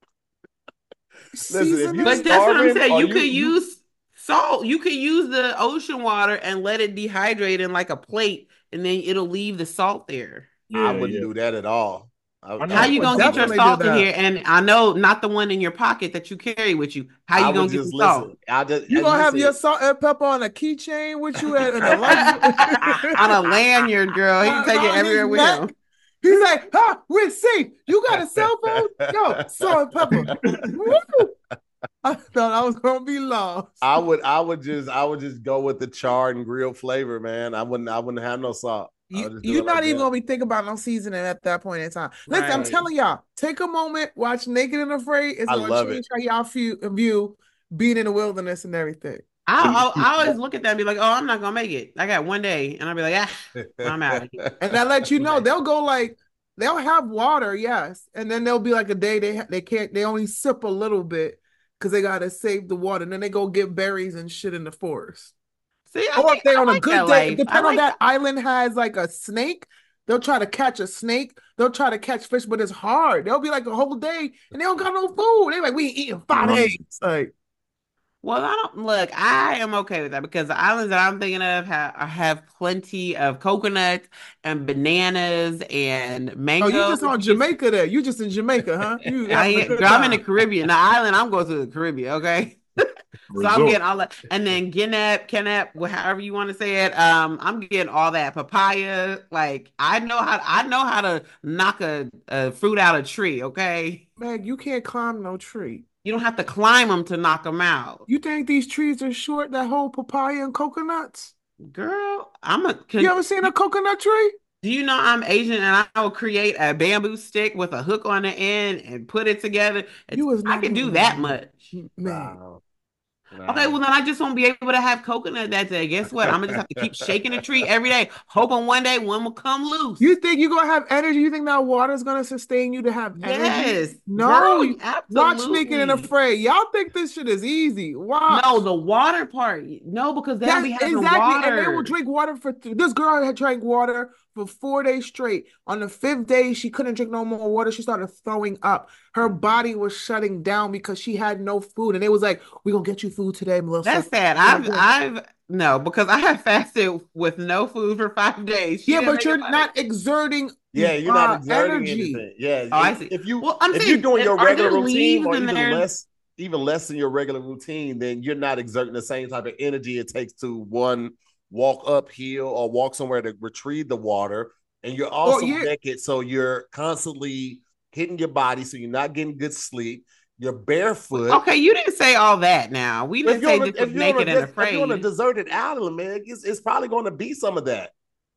C: Listen, if you
D: Seasoning.
A: But that's what I'm
C: starving
A: saying.
C: or
A: You
C: you-
A: could
C: you-
A: use salt. You could use the ocean water and let it dehydrate in like a plate, and then it'll leave the salt there.
C: I
E: Yeah,
C: wouldn't
E: yeah.
C: do that at all. I,
E: I know.
A: How
E: I
A: you
D: would
A: gonna get your
D: definitely do
A: salt in
D: that.
A: here? And I know not the one in your pocket that you carry with you. How
C: I
A: you
C: would
A: gonna get
C: just
A: the
C: listen.
A: salt?
C: I just
D: You
C: and
D: gonna have
C: listen,
D: your salt and pepper on a keychain with you at, in a luxury-
A: On a lanyard, girl. He can take it
D: On his
A: everywhere with
D: neck?
A: him.
D: He's like, huh, we see. You got a cell phone? Yo, salt and pepper. Woo! I thought I was gonna be lost.
C: I would I would just I would just go with the charred and grilled flavor, man. I wouldn't I wouldn't have no salt. I would
D: You,
C: just do
D: you're
C: it like
D: not even
C: that.
D: gonna be thinking about no seasoning at that point in time. Listen, I'm
A: Right.
D: telling y'all, take a moment, watch Naked and Afraid. It's
C: I
D: gonna
C: love
D: change how y'all view, view being in the wilderness and everything.
A: I, I, I always look at that and be like, oh, I'm not gonna make it. I got one day, and I'll be like, ah, I'm out of here.
D: And I let you know they'll go like they'll have water, yes, and then there'll be like a day they ha- they can't they only sip a little bit because they gotta save the water. And then they go get berries and shit in the forest.
A: See, I
D: Or if
A: think
D: they
A: I
D: on a
A: like
D: good
A: that
D: day,
A: life.
D: depending
A: I
D: on
A: like
D: that island has like a snake, they'll try to catch a snake. They'll try to catch fish, but it's hard. They'll be like a whole day and they don't got no food. They like, we ain't eating five
E: Mhm.
D: days. Like,
A: Well, I don't look. I am okay with that because the islands that I'm thinking of have have plenty of coconuts and bananas and
D: oh,
A: mangoes.
D: you just on Jamaica there. You just in Jamaica, huh? You
A: I
D: having a
A: ain't,
D: good
A: girl, I'm in the
D: time.
A: Caribbean. The island I'm going to the Caribbean. Okay, so I'm
E: Resort.
A: getting all that, and then Guinea, Kenep, wh- however you want to say it. Um, I'm getting all that papaya. Like I know how I know how to knock a, a fruit out of a tree. Okay,
D: Meg, you can't climb no tree.
A: you don't have to climb them to knock them out,
D: You think these trees are short that hold papaya and coconuts?
A: girl. I'm a.
D: You ever seen a coconut tree?
A: Do you know I'm Asian and I will create a bamboo stick with a hook on the end and put it together? It's-
D: You was
A: I
D: not
A: can do
D: doing
A: that
D: that.
A: much.
D: Man.
C: Wow.
A: Okay, well then I just won't be able to have coconut that day. Guess what? I'm gonna just have to keep shaking the tree every day, hoping one day one will come loose.
D: You think you're gonna have energy? You think that water is gonna sustain you to have energy?
A: Yes.
D: No.
A: Girl,
D: Watch Naked and
A: absolutely.
D: Afraid. Y'all think this shit is easy. Watch.
A: No, the water part. No, because they'll
D: That's
A: be having
D: exactly, and they
A: water.
D: will drink water for th- this girl had drank water for four days straight. On the fifth day, she couldn't drink no more water. She started throwing up. Her body was shutting down because she had no food. And they was like, "We're gonna get you food today, Melissa."
A: That's sad. I've I've no, because I have fasted with no food for five days. She
D: Yeah,
A: didn't
D: but
A: make
D: you're
A: it funny.
D: not exerting
C: Yeah, you're not
D: uh,
C: exerting
D: energy.
C: anything. Yeah.
A: Oh, I
C: if,
A: see.
C: if you
A: Well, I'm
C: if
A: saying,
C: you're doing your
A: are
C: regular
A: there
C: routine
A: leaves
C: or
A: in
C: even
A: there?
C: less, even less than your regular routine, then you're not exerting the same type of energy it takes to one walk uphill or walk somewhere to retrieve the water. And you're also
D: yeah.
C: naked, so you're constantly hitting your body, so you're not getting good sleep. You're barefoot.
A: Okay, you didn't say all that now. We
C: If
A: didn't
C: you're,
A: say
C: on a,
A: this
C: if,
A: was
C: you're on a,
A: naked and
C: des- if you're on a
A: afraid.
C: deserted island, man, it's, it's probably going to be some of that.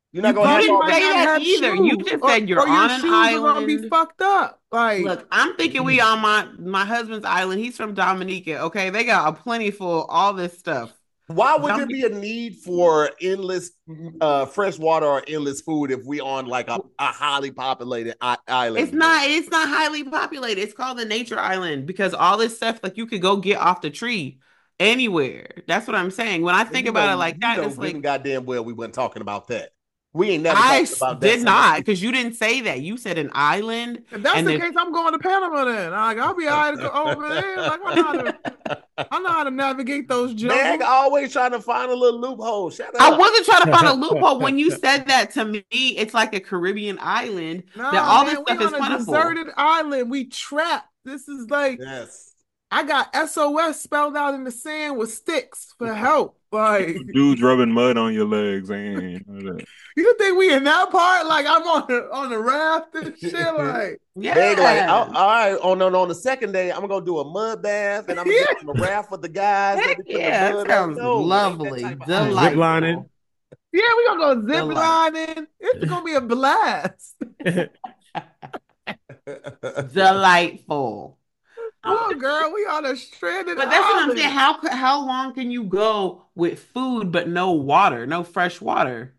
C: You're not
D: You
C: gonna
A: You
C: have
D: probably
A: didn't
C: all
D: might
C: the.
A: say
D: not
A: that
D: have
A: either. You
D: shoes,
A: just
D: or
A: said you're
D: or your
A: on an
D: shoes are gonna be
A: island.
D: fucked up. Like,
A: Look, I'm thinking we on my my husband's island. He's from Dominica. Okay, they got a plentiful all this stuff.
C: Why would there
A: Don't
C: be a need for endless uh, fresh water or endless food if we on like a, a highly populated I-
A: It's
C: island?
A: not. It's not highly populated. It's called the nature island because all this stuff like you could go get off the tree anywhere. That's what I'm saying. When I
C: Well,
A: think
C: you
A: about it
C: know,
A: like
C: you
A: that,
C: know,
A: it's
C: good and
A: like
C: goddamn well we weren't talking about that. We ain't never
A: I
C: talked
A: s-
C: about that
A: did
C: so much.
A: not because you didn't say that. You said an island,
D: if that's
A: and
D: the
A: there's
D: case, I'm going to Panama then. Like, I'll be all right to go over there. Like, I know how to, I know how to navigate those
C: Meg
D: jungles.
C: always trying to find a little loophole. Shut
A: I
C: up.
A: wasn't trying to find a loophole. When you said that to me, it's like a Caribbean island that
D: Nah,
A: all this
D: man, we
A: stuff is
D: on a
A: plentiful.
D: deserted island. We trapped. This is like
C: Yes.
D: I got S O S spelled out in the sand with sticks for help. Like,
E: Dudes rubbing mud on your legs, and you know that.
D: you think we in that part? Like, I'm on the on the raft and shit. Like,
C: Meg, like, all
A: Yeah.
C: all right, on, on on the second day, I'm gonna go do a mud bath and I'm gonna
D: yeah,
C: get on the raft with the guys that
A: Heck
C: be putting the
A: yeah, that
C: mud on.
A: sounds
C: No, it ain't that
A: lovely,
C: type of
B: Some
C: island.
B: zip lining.
A: delightful,
D: yeah, we gonna go zip
A: delight,
D: lining. It's gonna be a blast.
A: delightful.
D: Oh, girl, we on a stranded
A: But that's what I'm saying.
D: island.
A: How c- how long can you go with food but no water, no fresh water?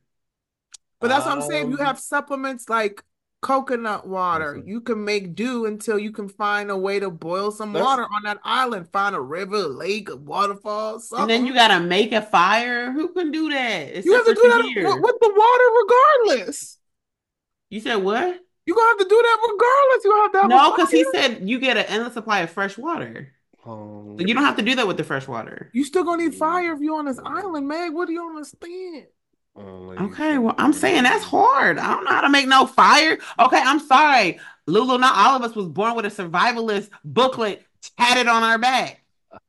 D: But that's what I'm saying. You
C: Um,
D: have supplements like coconut water. You can make do until you can find a way to boil some
C: that's
D: water on that island. Find a river, lake, a waterfall,
A: And then
D: something.
A: you gotta make a fire. Who can do that
D: You have
A: except
D: to
A: for
D: do that with,
A: Tahir?
D: with the water regardless.
A: You said what?
D: You're gonna have to do that regardless. You have to have a
A: No, because he
D: fire.
A: said you get an endless supply of fresh water. So you
C: um,
A: don't have to do that with the fresh water.
D: You still gonna need fire if you're on this island, Meg. What do you understand?
C: um, let me
A: Okay,
C: see.
A: well, I'm saying that's hard. I don't know how to make no fire. Okay, I'm sorry. Lulu, not all of us was born with a survivalist booklet tatted on our back.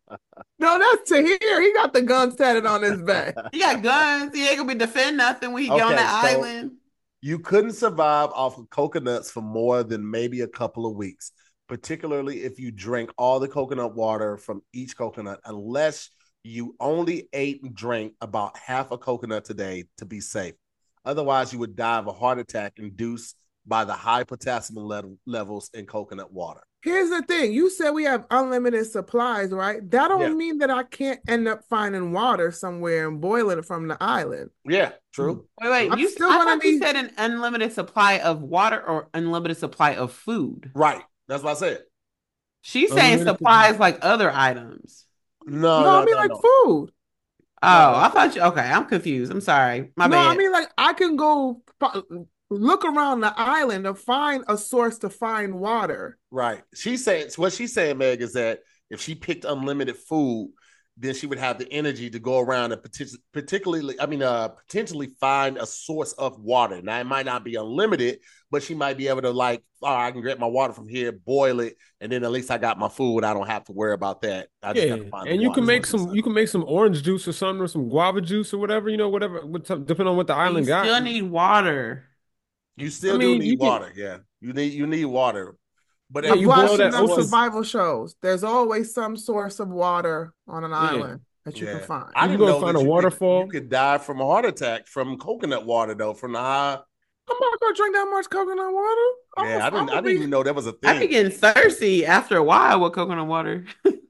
D: No, that's Tahir. He got the guns tatted on his back.
A: He got guns. He ain't gonna be defend nothing when he get on
C: Okay,
A: that
C: so
A: island.
C: you couldn't survive off of coconuts for more than maybe a couple of weeks, particularly if you drank all the coconut water from each coconut, unless you only ate and drank about half a coconut today to be safe. Otherwise, you would die of a heart attack induced by the high potassium le- levels in coconut water.
D: Here's the thing. You said we have unlimited supplies, right? That don't
C: Yeah.
D: mean that I can't end up finding water somewhere and boiling it from the island.
C: Yeah, true.
A: Wait, wait.
D: I'm
A: You,
D: still
A: I
D: gonna
A: thought you
D: need.
A: said an unlimited supply of water or unlimited supply of food.
C: Right. That's what I said.
A: She's saying
B: Unlimited
A: supplies like other items.
C: No,
D: No, I
C: no,
D: mean
C: no,
D: like
C: no.
D: food.
A: Oh,
C: No.
A: I thought you. Okay, I'm confused. I'm sorry. My
D: No, I
A: bad.
D: mean like I can go fi- look around the island to find a source to find water.
C: Right. She's saying what she's saying, Meg, is that if she picked unlimited food, then she would have the energy to go around and partic- particularly, I mean, uh, potentially find a source of water. Now it might not be unlimited, but she might be able to like, oh, I can get my water from here, boil it, and then at least I got my food. I don't have to worry about that. I just
B: Yeah,
C: got to find the
B: and you
C: water.
B: can
C: is
B: make
C: what she's
B: some.
C: saying.
B: You can make some orange juice or something, or some guava juice or whatever. You know, whatever. what- Depending on what the
A: But you
B: island got.
A: still need water.
C: You still
B: I mean,
C: do
B: you
C: need
B: can-
C: water. Yeah, you need you need water. But
B: Yeah,
C: if
D: I've
B: you
C: you
B: boil
D: watched
B: that
D: enough
B: ocean-
D: survival shows. There's always some source of water on an
B: Yeah.
D: island that you
C: yeah,
D: can find.
C: I
B: You can
C: didn't
B: go
C: know
B: find
C: that
B: a
C: you
B: waterfall.
C: Could, you could die from a heart attack from coconut water though, from the high.
D: I'm not gonna drink that much coconut water. I'm
C: Yeah,
D: gonna,
C: I didn't.
D: I'm
C: I
D: gonna
C: didn't
D: be,
C: even know that was a
A: I be
C: thing.
A: getting thirsty after a while with coconut water.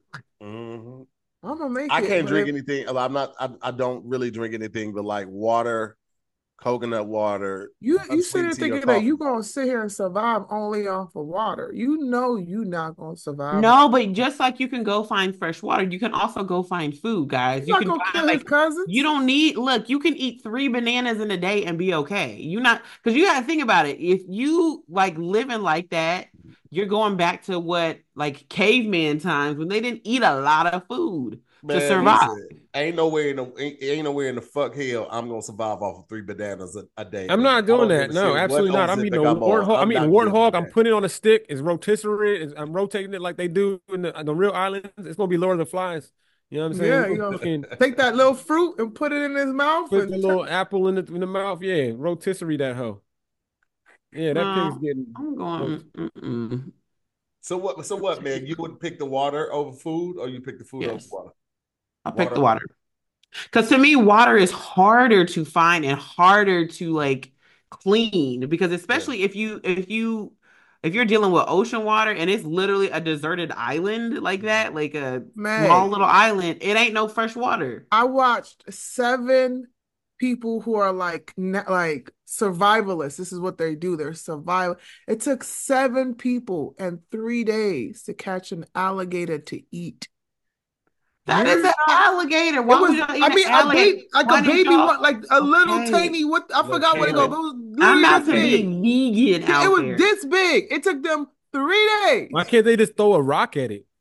C: Mhm.
D: I'm gonna make
C: I
D: it.
C: can't
D: but
C: drink
D: if-
C: anything. I'm not. I, I don't really drink anything but like water, coconut water.
D: You you sit
C: unsweet
D: there
C: tea or
D: thinking that you
C: coffee.
D: gonna sit here and survive only off of water. You know you not gonna survive.
A: No, but just like you can go find fresh water, you can also go find food, guys.
D: He's
A: You
D: not
A: can
D: gonna
A: find
D: kill his
A: like
D: cousins.
A: you don't need look, you can eat three bananas in a day and be okay. You not because you gotta think about it. If you like living like that, you're going back to what like caveman times when they didn't eat a lot of food to
C: Man,
A: survive.
C: listen, ain't nowhere in the ain't, ain't nowhere in the fuck hell I'm gonna survive off of three bananas a, a day.
B: I'm
C: man.
B: not
C: I
B: doing
C: don't
B: that.
C: give a
B: No,
C: shit
B: absolutely
C: what
B: not. I'm eating a
C: Ozempic I'm on.
B: warthog. I'm
C: I'm
B: eating
C: not giving
B: warthog.
C: that.
B: I'm putting it on a stick. It's rotisserie. It's, I'm rotating it like they do in the, the real islands. It's gonna be Lord of the Flies. You know what I'm saying?
D: Yeah,
B: We're
D: you
B: gonna
D: know,
B: fucking
D: take that little fruit and put it in his mouth
B: put
D: and
B: the little apple in the in the mouth. Yeah, rotisserie that hoe. Yeah, that pig's
A: No,
B: getting.
A: I'm going. Mm-mm.
C: So what? So what, man? You would pick the water over food, or you pick the food over
A: Yes,
C: water?
A: I'll pick
C: Water.
A: the water. Because to me, water is harder to find and harder to like clean because
C: Yeah.
A: especially if you if you if you're dealing with ocean water and it's literally a deserted island like that, like a small
D: Meg,
A: little island, it ain't no fresh water.
D: I watched seven people who are like ne- like survivalists. This is what they do. They're survival. It took seven people and three days to catch an alligator to eat.
A: That
D: You're
A: is an
D: not.
A: alligator.
D: It
A: Why would
D: was.
A: y'all eat
D: I
A: an
D: mean, a
A: alligator?
D: baby, like a
A: Why didn't
D: baby
A: y'all?
D: one, like a little
A: Okay,
D: tiny. What I forgot what it goes. It
C: Located.
D: was
A: I'm
D: literally
A: about
D: this
A: to be
D: big.
A: vegan
D: Yeah, it
A: out
D: was
A: there.
D: this big. It took them three
B: Why
D: days.
B: can't they just throw a rock at it?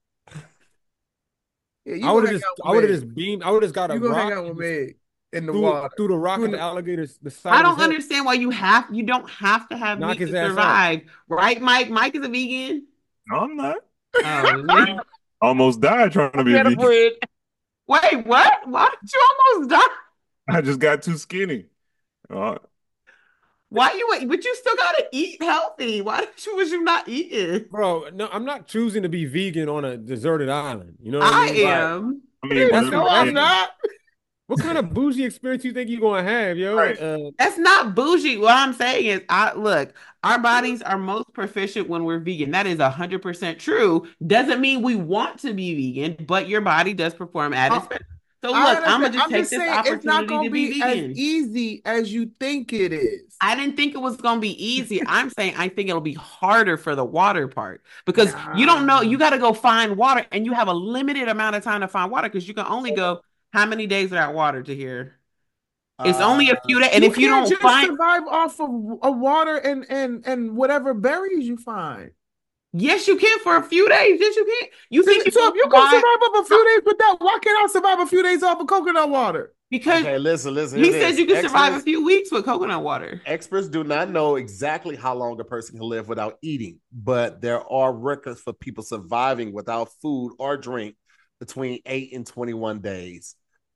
D: Yeah, you
B: I
D: gonna
B: would have
D: hang
B: just,
D: out
B: I
D: with
B: would have
D: Meg.
B: just beamed. I would have got a
D: You gonna hang
B: rock
D: out with
B: and just
D: Meg in the
B: threw
D: water.
B: threw the rock
D: You
B: at
D: in
B: the
D: the,
B: alligator's the side
A: I
B: of his
A: don't
B: head,
A: understand why you have you don't have to have
B: knock
A: meat
B: his
A: to
B: ass out.
A: survive, right, Mike? Mike is a vegan.
E: No, I'm not.
A: Oh,
E: Almost died trying to be a
A: get a
E: vegan.
A: friend. Wait, what? Why did you almost die?
E: I just got too skinny. Uh,
A: Why you wait? But you still gotta eat healthy. Why did you was you not eating?
B: Bro, no, I'm not choosing to be vegan on a deserted island. You know what I
A: I
B: mean?
C: Right.
A: am.
E: I mean, but
B: That's
E: let
B: some
E: me
D: no,
E: tell
D: I'm
B: that's
E: you.
D: not.
B: what kind of bougie experience you think you're gonna have, yo?
C: Right.
B: Uh,
A: That's not bougie. What I'm saying is, I look, our bodies are most proficient when we're vegan. That is one hundred percent true. Doesn't mean we want to be vegan, but your body does perform at its
D: I,
A: best. So
D: I
A: look, I'm
D: understand.
A: gonna just
D: I'm
A: take
D: just
A: this
D: saying it's not
A: opportunity
D: gonna
A: to be
D: be as
A: vegan.
D: easy as you think it is.
A: I didn't think it was gonna be easy. I'm saying I think it'll be harder for the water part because you don't know.
D: Nah.
A: You got to go find water, and you have a limited amount of time to find water because you can only go how many days without water to here? It's only a
C: Uh,
A: few days, and
D: You
A: if you
D: can't
A: don't
D: just
A: find,
D: survive off of, of water and, and and whatever berries you find.
A: yes, you can for a few days. Yes, you can. You
D: So
A: think you
D: if
A: can
D: you can
A: survive
D: survive off a few days with that, why can't I survive a few days off of coconut water?
A: because
C: okay, listen, listen, hear
A: he said
C: this.
A: you can survive a
C: Experts,
A: few weeks with coconut water.
C: experts do not know exactly how long a person can live without eating, but there are records for people surviving without food or drink between eight and twenty-one days.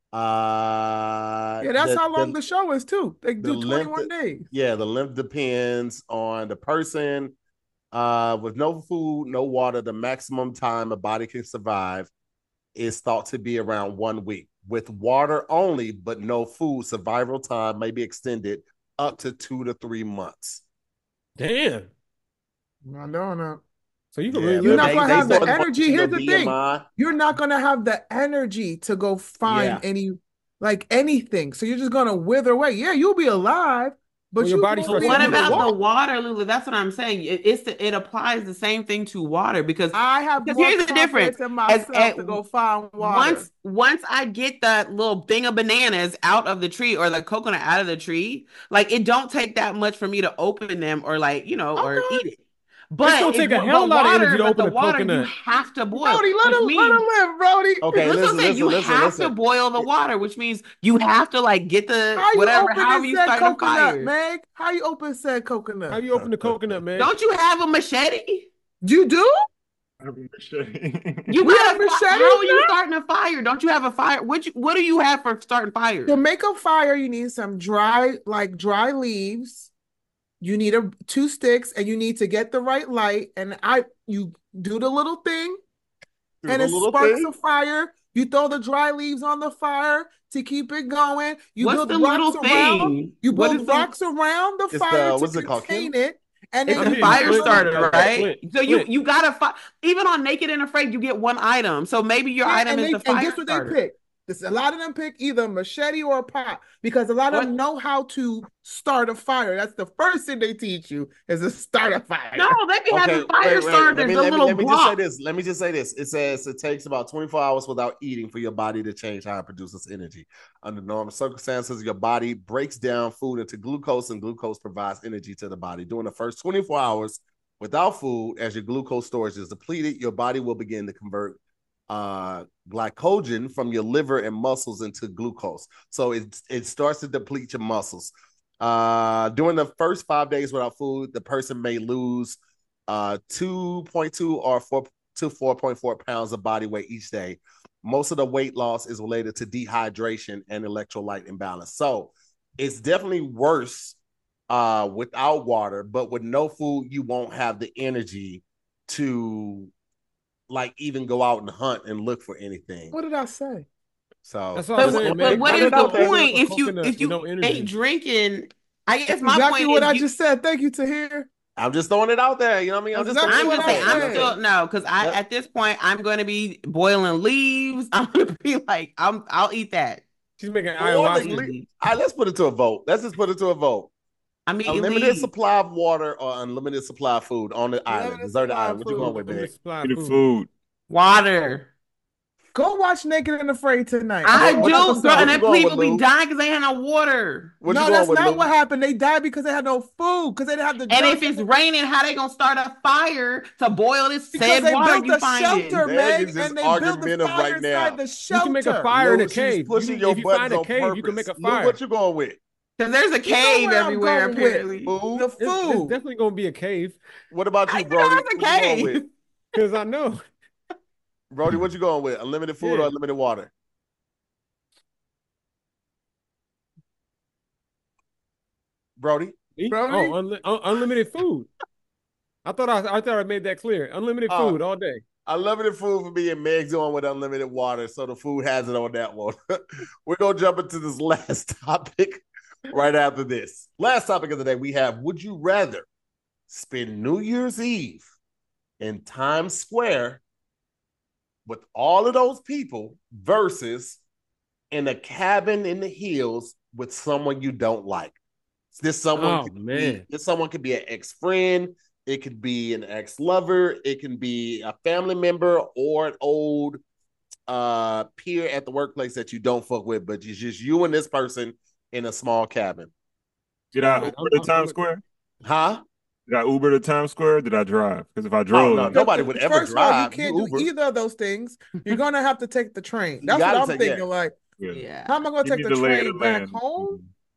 C: Uh
D: Yeah, that's
C: the
D: how long
C: the
D: the show is too. They
C: the
D: do
C: length
D: twenty-one days.
C: yeah, the length depends on the person. Uh with no food, no water, the maximum time a body can survive is thought to be around one week. With water only, but no food, survival time may be extended up to two to three months.
B: damn.
D: No, no, no.
B: So you can
C: Yeah,
B: really
D: You're
B: live
D: not
B: off
C: they
D: gonna
B: of
C: they
D: have the
C: started
B: food.
D: energy.
C: watching your
D: Here's the thing.
C: B M I.
D: You're not gonna have the energy to go find
C: Yeah,
D: any like anything. So you're just gonna wither away. Yeah, you'll be alive,
B: Well,
D: but
B: your
D: you
B: body
D: won't
A: But
B: starts
D: be
A: what
B: to
D: able to
A: about the
D: walk.
A: water, Lulu? That's what I'm saying. It, it's the, it applies the same thing to water because
D: I have
A: because
D: more
A: here's the difference.
D: confidence in
A: As
D: myself
A: at
D: to go find water.
A: once once I get that little thing of bananas out of the tree or the coconut out of the tree, like it don't take that much for me to open them or like you know or
D: Okay.
A: eat it.
B: It's
A: But
B: gonna
A: if
B: take a hell
A: but
B: of a lot of energy
A: water,
B: to
A: but
B: open
A: the
B: a
A: water you
B: coconut.
A: have to boil,
D: Brody, let
A: which
D: him let
A: means
D: him live, Brody.
C: okay,
A: that's what I'm
C: listen,
A: saying.
C: listen,
A: You
C: listen,
A: have to
C: listen.
A: boil the water, which means you have to like get the
D: How you
A: whatever,
D: open
A: however
D: and
A: you
D: said
A: start the
D: coconut,
A: fire.
D: Meg? How you open said
B: How
D: coconut?
B: you open the coconut, man?
A: Don't you have a machete?
D: You do?
A: You
D: We have
A: gotta. fi- How
D: machetes
A: are you
D: now?
A: starting a fire? Don't you have a fire? What you, what do you have for starting fires?
D: To make a fire, you need some dry, like dry leaves. You need a two sticks, and you need to get the right light. And I, you do the little thing,
C: Do
D: and
C: the
D: it
C: little
D: sparks a
C: thing.
D: fire. You throw the dry leaves on the fire to keep it going. You
A: What's
D: build
A: the
D: rocks
A: little
D: around.
A: thing?
D: You
A: What is
D: build
A: the?
D: rocks around the
C: It's
D: fire
C: the
D: to
C: what's it called,
D: contain
C: Kim?
D: it, and
A: It's
D: then
B: I'm
A: a
D: you
B: hitting
D: put a
A: fire
B: Flint.
D: little.
A: starter,
B: Uh,
A: right?
B: Flint,
A: So you
B: Flint.
A: you gotta fi- even on Naked and Afraid, you get one item. So maybe your
D: Yeah,
A: item
D: and
A: is
D: they
A: the
D: and
A: fire
D: guess what they
A: starter.
D: pick? This a lot of them pick either a machete or a pot because a lot of them
A: What?
D: know how to start a fire. That's the first thing they teach you is to start a
A: No,
D: fire.
A: they be
C: Okay,
A: having fire
C: wait, wait. Let
A: starters,
C: me
A: the
C: let me
A: little
C: let me just say
A: block.
C: this. Let me just say this. It says it takes about twenty-four hours without eating for your body to change how it produces energy. Under normal circumstances, your body breaks down food into glucose, and glucose provides energy to the body. During the first twenty-four hours without food, as your glucose storage is depleted, your body will begin to convert uh glycogen from your liver and muscles into glucose. So it it starts to deplete your muscles. Uh during the first five days without food, the person may lose uh two point two or four to four point four pounds of body weight each day. Most of the weight loss is related to dehydration and electrolyte imbalance. So it's definitely worse uh without water, but with no food, you won't have the energy to like even go out and hunt and look for anything.
D: What did I say?
C: So
B: That's what I'm
A: But
C: just
B: saying,
A: wh-
B: man.
A: but
B: They
A: what
C: put
A: is
C: it
B: put
A: the
C: out
B: you
C: there.
B: up
A: point
B: a
A: if you
B: coconut
A: if
B: with
A: you
B: no
A: ain't
B: energy.
A: drinking? I guess
D: That's
A: my
D: exactly
A: point
D: what
A: is
D: I
A: you.
D: just said. Thank you, Tahir.
C: I'm just throwing it out there. You know what I mean? I'm
D: That's
C: just throwing
D: exactly
C: it
A: I'm
D: what
C: out
A: just
D: I
A: saying,
C: there. You
A: I'm
C: know what I
D: said.
C: mean?
A: still no, because I
C: Yep.
A: at this point I'm going to be boiling leaves. I'm going to be like, I'm I'll eat that
B: She's making
C: Boiling
B: ayahuasca.
C: le-
A: easily.
C: All right, let's put it to a vote. Let's just put it to a vote.
A: I'm eating
C: Unlimited
A: leaves.
C: supply of water or unlimited supply of food on the island,
D: Unlimited
C: deserted
D: supply
C: island.
D: of
C: What you going
D: food.
C: with,
B: Limited
C: Meg?
B: supply
E: Eat
B: of
E: the
B: food.
E: food.
A: Water.
D: Go watch Naked and Afraid tonight.
A: I
D: I'm
C: What,
D: gonna
A: do,
D: watch
A: girl,
D: some
A: and
C: what
D: of
C: you
D: it.
A: then
C: going with,
A: people be
C: Lou?
A: dying because they ain't no water.
C: What you
D: No,
C: going
D: that's
C: with,
D: not what
C: Lou?
D: happened. They died because they had no food because they didn't have the
A: And
D: dirt.
A: if it's raining, how they gonna start a fire to boil this
D: Because
A: said
D: they
A: water
D: built
A: you
D: a shelter,
A: finding?
C: Meg
D: Meg,
C: is just
D: and they built the
C: argumentative
D: fire
C: right
D: inside
C: now.
D: the
B: You can make a
D: shelter.
B: fire in a
C: Lou, she's
B: cave.
C: pushing
B: You,
C: your
B: if you
C: buttons
B: find a
C: on
B: cave, you can make
C: purpose.
B: a
C: Lou,
B: fire.
C: what you going with?
A: Because there's a
D: You know
A: cave
D: where I'm
A: everywhere,
D: going with
A: apparently.
C: Food?
D: the
B: It's, it's
D: food.
B: definitely gonna be a cave
C: What about
A: I
C: you,
A: you know
C: Brody?
A: it's a
C: What you going with?
A: cave.
B: because I know.
C: Brody, what you going with? Unlimited food or
B: Yeah.
C: unlimited water? Brody?
B: Me?
D: Brody,
B: Oh, unli- un- unlimited food. I thought I, I thought I made that clear. Unlimited
C: Uh,
B: food all day.
C: Unlimited food for me and Meg's on with unlimited water, so the food has it on that one. We're gonna jump into this last topic right after this. Last topic of the day we have: would you rather spend New Year's Eve in Times Square with all of those people versus in a cabin in the hills with someone you don't like? This someone
B: Oh
C: could be
B: man.
C: this someone could be an ex-friend, it could be an ex-lover, it can be a family member or an old uh peer at the workplace that you don't fuck with, but it's just you and this person in a small cabin.
E: Did I
B: Man,
E: Uber
B: I'm,
E: to
B: I'm,
E: Times
B: I'm,
E: Square?
C: Huh?
E: Did I Uber to Times Square? Or did I drive? Because if I
C: Oh
E: drove,
C: no,
E: then
C: nobody would ever
D: first of all, you
C: drive. You
D: can't do
C: Uber.
D: either of those things. You're gonna have to take the train.
C: You
D: That's what
C: gotta
D: I'm
C: take-
D: thinking.
C: yeah.
D: Like,
E: yeah.
A: Yeah.
D: how am I gonna
E: Give
D: take
E: me
D: the
E: the lay of
D: train
E: the
D: back
E: land.
D: home?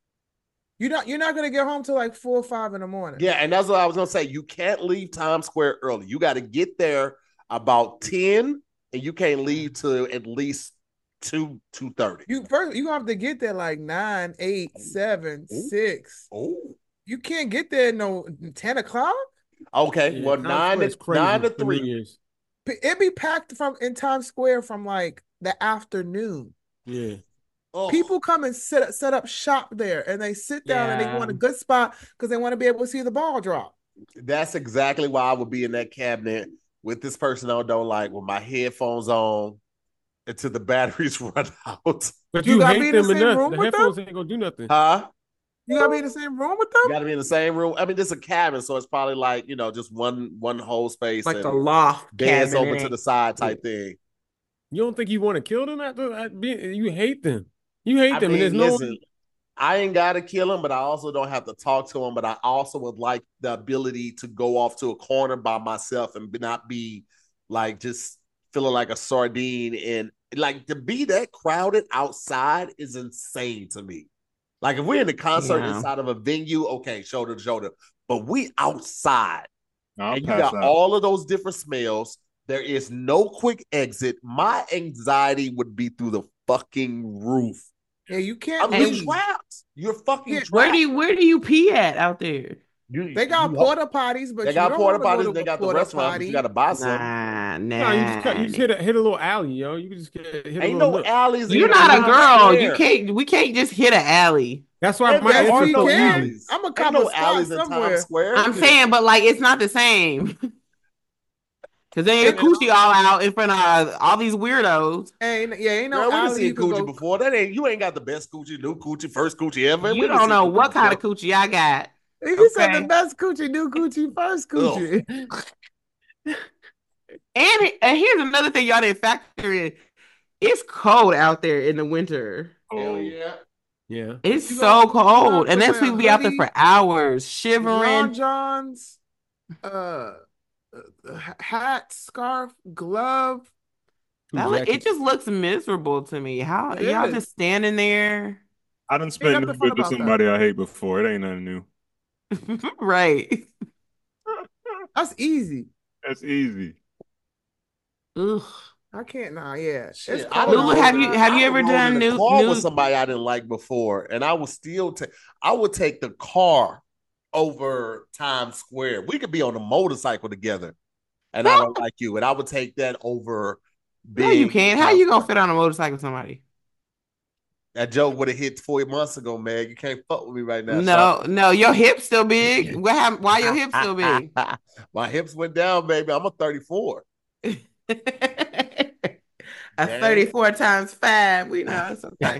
D: You're not. You're not gonna get home till like four or five in the morning.
C: Yeah, and that's what I was gonna say. You can't leave Times Square early. You got to get there about ten, and you can't leave till at least two two thirty.
D: You first. You gonna have to get there like nine, eight, seven,
C: Ooh.
D: six.
C: Oh,
D: You can't get there no ten o'clock.
C: okay.
B: yeah,
C: well,
B: Times
C: nine
B: Square is
C: to
B: crazy
C: nine to
B: for New
C: three.
B: Year's.
D: It be packed from in Times Square from like the afternoon.
B: Yeah.
C: Oh,
D: People come and set set up shop there, and they sit down and they
A: Yeah.
D: want a good spot because they want to be able to see the ball drop.
C: that's exactly why I would be in that cabinet with this person I don't like, with my headphones on until the batteries run out.
B: But
D: You
B: you,
D: gotta be
B: hate
D: in the
B: them
D: same
B: enough.
D: room
B: The
D: with them?
B: headphones ain't gonna do nothing.
C: Huh?
D: You gotta be in the same room with
C: You
D: them.
C: got to be in the same room. I mean, this is a cabin, so it's probably like, you know, just one one whole space
A: Like
C: and
A: the loft
C: beds
A: cabin.
C: over
A: it
C: to
A: ain't-
C: the side type thing.
B: You don't think you want to kill them after that? Being, you hate them. You hate
C: I
B: them,
C: mean,
B: and there's
C: listen, I ain't got to kill him, but I also don't have to talk to him. But I also would like the ability to go off to a corner by myself and be- not be like just feeling like a sardine. And like to be that crowded outside is insane to me. Like if we're in a concert
A: Yeah.
C: inside of a venue, okay, shoulder to shoulder, but we outside
E: I'll
C: and you
E: pass
C: got
E: out.
C: all of those different smells. There is no quick exit. My anxiety would be through the fucking roof.
D: Yeah, you
C: I'm
D: can't
A: And-
C: you're
D: leave.
C: trapped. You're fucking
D: Yeah,
C: trapped.
A: Where do you where do you pee at out there?
C: You-
D: They got
C: you-
D: porta potties, but
C: They
D: you
C: got
D: don't
C: porta
D: want to go
C: potties.
D: to
C: They
D: a
C: got the
D: porta
C: restaurant, but
D: potty.
C: you got to buy some.
A: Nah, nah.
B: no. You just cut, you just hit a hit a little alley, yo. You can just get, hit a
C: Ain't
B: little
C: no
B: nook.
C: alleys.
A: You're
C: in
A: not a
C: Times
A: girl.
C: Square.
A: You can't. We can't just hit an alley.
B: That's why
C: Yeah,
B: my
C: there
D: Yes,
C: are
B: answer's
D: you
C: no
B: so
D: can.
B: easy.
C: alleys.
D: I'm gonna
C: Ain't
D: cop
C: no
D: a spot
C: alleys in Times
D: somewhere.
C: Square.
A: I'm saying, but like it's not the same. Cause they ain't coochie all out in front of all these weirdos.
D: Ain't yeah, ain't no
C: Girl, we done
D: alley
C: seen
D: you can
C: coochie
D: go.
C: before. That ain't you ain't got the best coochie, new coochie, first coochie ever.
A: You
C: We done
A: don't
C: seen
A: know
C: coochie
A: what kind of
C: before.
A: coochie I got.
D: He said
A: Okay.
D: the best coochie, new coochie, first coochie.
A: And and here's another thing y'all didn't factor in. It's cold out there in the winter.
C: Hell yeah.
B: Yeah.
A: It's
D: You
A: so
D: gonna- you gonna
A: cold,
D: have
A: and
D: to
A: that's
D: wear a
A: people be out there
D: hoodie,
A: for hours,
D: Long
A: shivering.
D: Johns, uh, uh, hat, scarf, glove.
B: Two
A: That look- it
B: jackets.
A: just looks miserable to me. How
D: It
A: y'all
D: is.
A: just standing there,
E: I done spent
D: nothing
E: New
D: fun
E: Year to
D: about that.
E: somebody I hate before. It ain't nothing new.
A: right?
D: That's easy.
E: That's easy.
A: Ugh.
D: I can't. Nah, yeah.
C: Shit,
D: It's
C: I
D: cold.
C: done
A: Lulu, have you
C: rode-
A: have
C: I
A: you
C: done
A: ever
C: rode
A: done
C: in a
A: new
C: car
A: new?
C: with somebody I didn't like before, and I would still take. I would take the car over Times Square. We could be on a motorcycle together, and I don't like you, and I would take that over.
A: No, you
C: being
A: can't. How
C: Times
A: you gonna
C: Square.
A: fit on a motorcycle with somebody?
C: That joke would have hit four months ago, man. You can't fuck with me right now.
A: No, no, your hips still big. What happened? Why your hips still big?
C: My hips went down, baby. I'm a thirty-four.
A: A thirty-four times five. We know it's okay.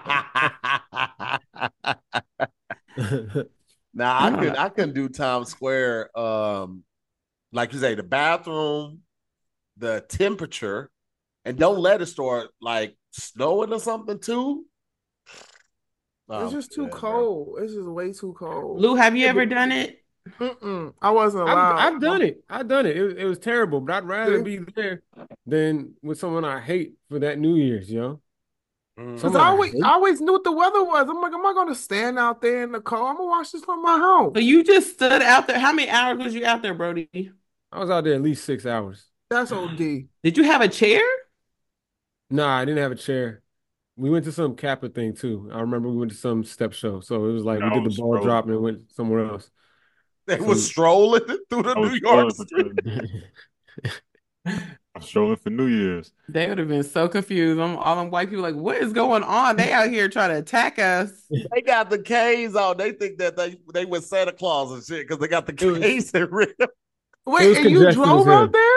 C: Now I could I couldn't do Times Square. Um, like you say, the bathroom, the temperature, and don't let it start like snowing or something too.
D: Oh, it's just too yeah, cold. Bro. It's just way too cold.
A: Lou, have you ever done it?
D: Mm-mm. I wasn't allowed.
B: I've, I've done it. I've done it. it. It was terrible, but I'd rather be there than with someone I hate for that New Year's, you know?
D: Because I always, I always knew what the weather was. I'm like, am I going to stand out there in the cold? I'm going to watch this from my house.
A: So you just stood out there. How many hours was you out there, Brody?
B: I was out there at least six hours.
D: That's O D.
A: Did you have a chair?
B: Nah, I didn't have a chair. We went to some Kappa thing too. I remember we went to some step show. So it was like no, we did the ball strolling. drop and went somewhere else.
C: They so, was strolling through the New York street.
E: I'm strolling for New Year's.
A: They would have been so confused. I'm, all them white people like, what is going on? They out here trying to attack us.
C: They got the K's on. They think that they they with Santa Claus and shit because they got the K's in real.
D: Wait, and you drove out there?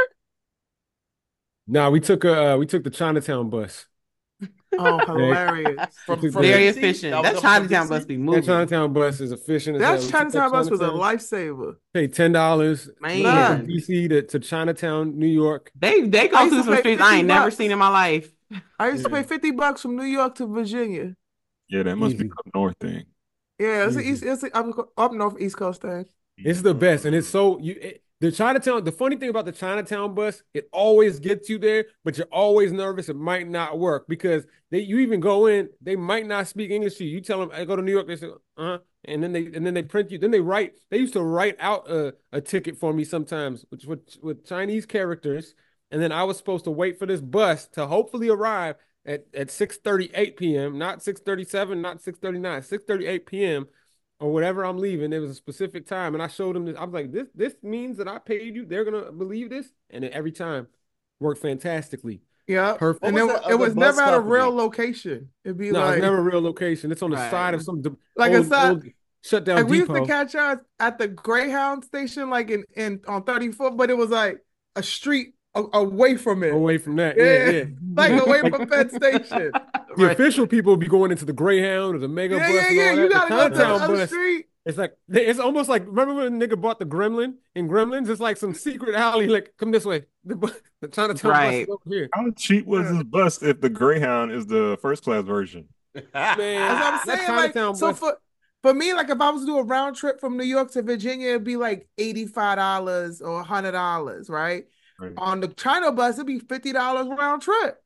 B: No, nah, we took a uh, we took the Chinatown bus.
D: Oh, hilarious!
A: from, from Very efficient. That, that Chinatown bus be moving.
B: That Chinatown bus is efficient.
D: That Chinatown bus was a lifesaver.
B: Pay ten dollars,
A: man.
B: From D C to, to Chinatown, New York.
A: They they go through some streets I ain't bucks. never seen in my life.
D: I used to pay fifty bucks from New York to Virginia.
E: Yeah, that must Easy. be up north thing.
D: Yeah, it's an east, it's a, up, up north East Coast thing.
B: It's the best, and it's so you. It, The Chinatown, the funny thing about the Chinatown bus, it always gets you there, but you're always nervous it might not work because they you even go in, they might not speak English to you. You tell them, I go to New York, they say, uh-huh, and then they and then they print you. Then they write, they used to write out a, a ticket for me sometimes, which with, with Chinese characters, and then I was supposed to wait for this bus to hopefully arrive at, at six thirty-eight p.m., not six thirty-seven, not six thirty-nine, six thirty-eight p.m., or whatever I'm leaving. There was a specific time, and I showed them this. I was like, "This, this means that I paid you. They're gonna believe this." And it, every time, worked fantastically.
D: Yeah,
B: perfect.
D: And it, it was never at a real location. It'd be
B: no,
D: like
B: it's never a real location. It's on the right. side of some
D: like
B: old,
D: a side
B: old shut down.
D: Like we
B: depot.
D: used to catch us at the Greyhound station, like in, in on thirty-fourth, but it was like a street a, away from it.
B: Away from that, yeah, yeah. yeah.
D: Like away from Penn Station.
B: The right. official people be going into the Greyhound or the Mega
D: yeah,
B: Bus.
D: Yeah, yeah,
B: and
D: yeah.
B: all
D: You
B: that.
D: gotta
B: the
D: go to the other street.
B: It's like it's almost like remember when a nigga bought the Gremlin in Gremlins? It's like some secret alley. Like come this way. The, the Chinatown
A: right.
B: bus is over here.
E: How cheap was this bus if the Greyhound is the first class version?
D: Man, that's what I'm saying. Like,
B: bus.
D: so for for me, like if I was to do a round trip from New York to Virginia, it'd be like eighty-five dollars or a hundred dollars, right? right? On the China bus, it'd be fifty dollars round trip.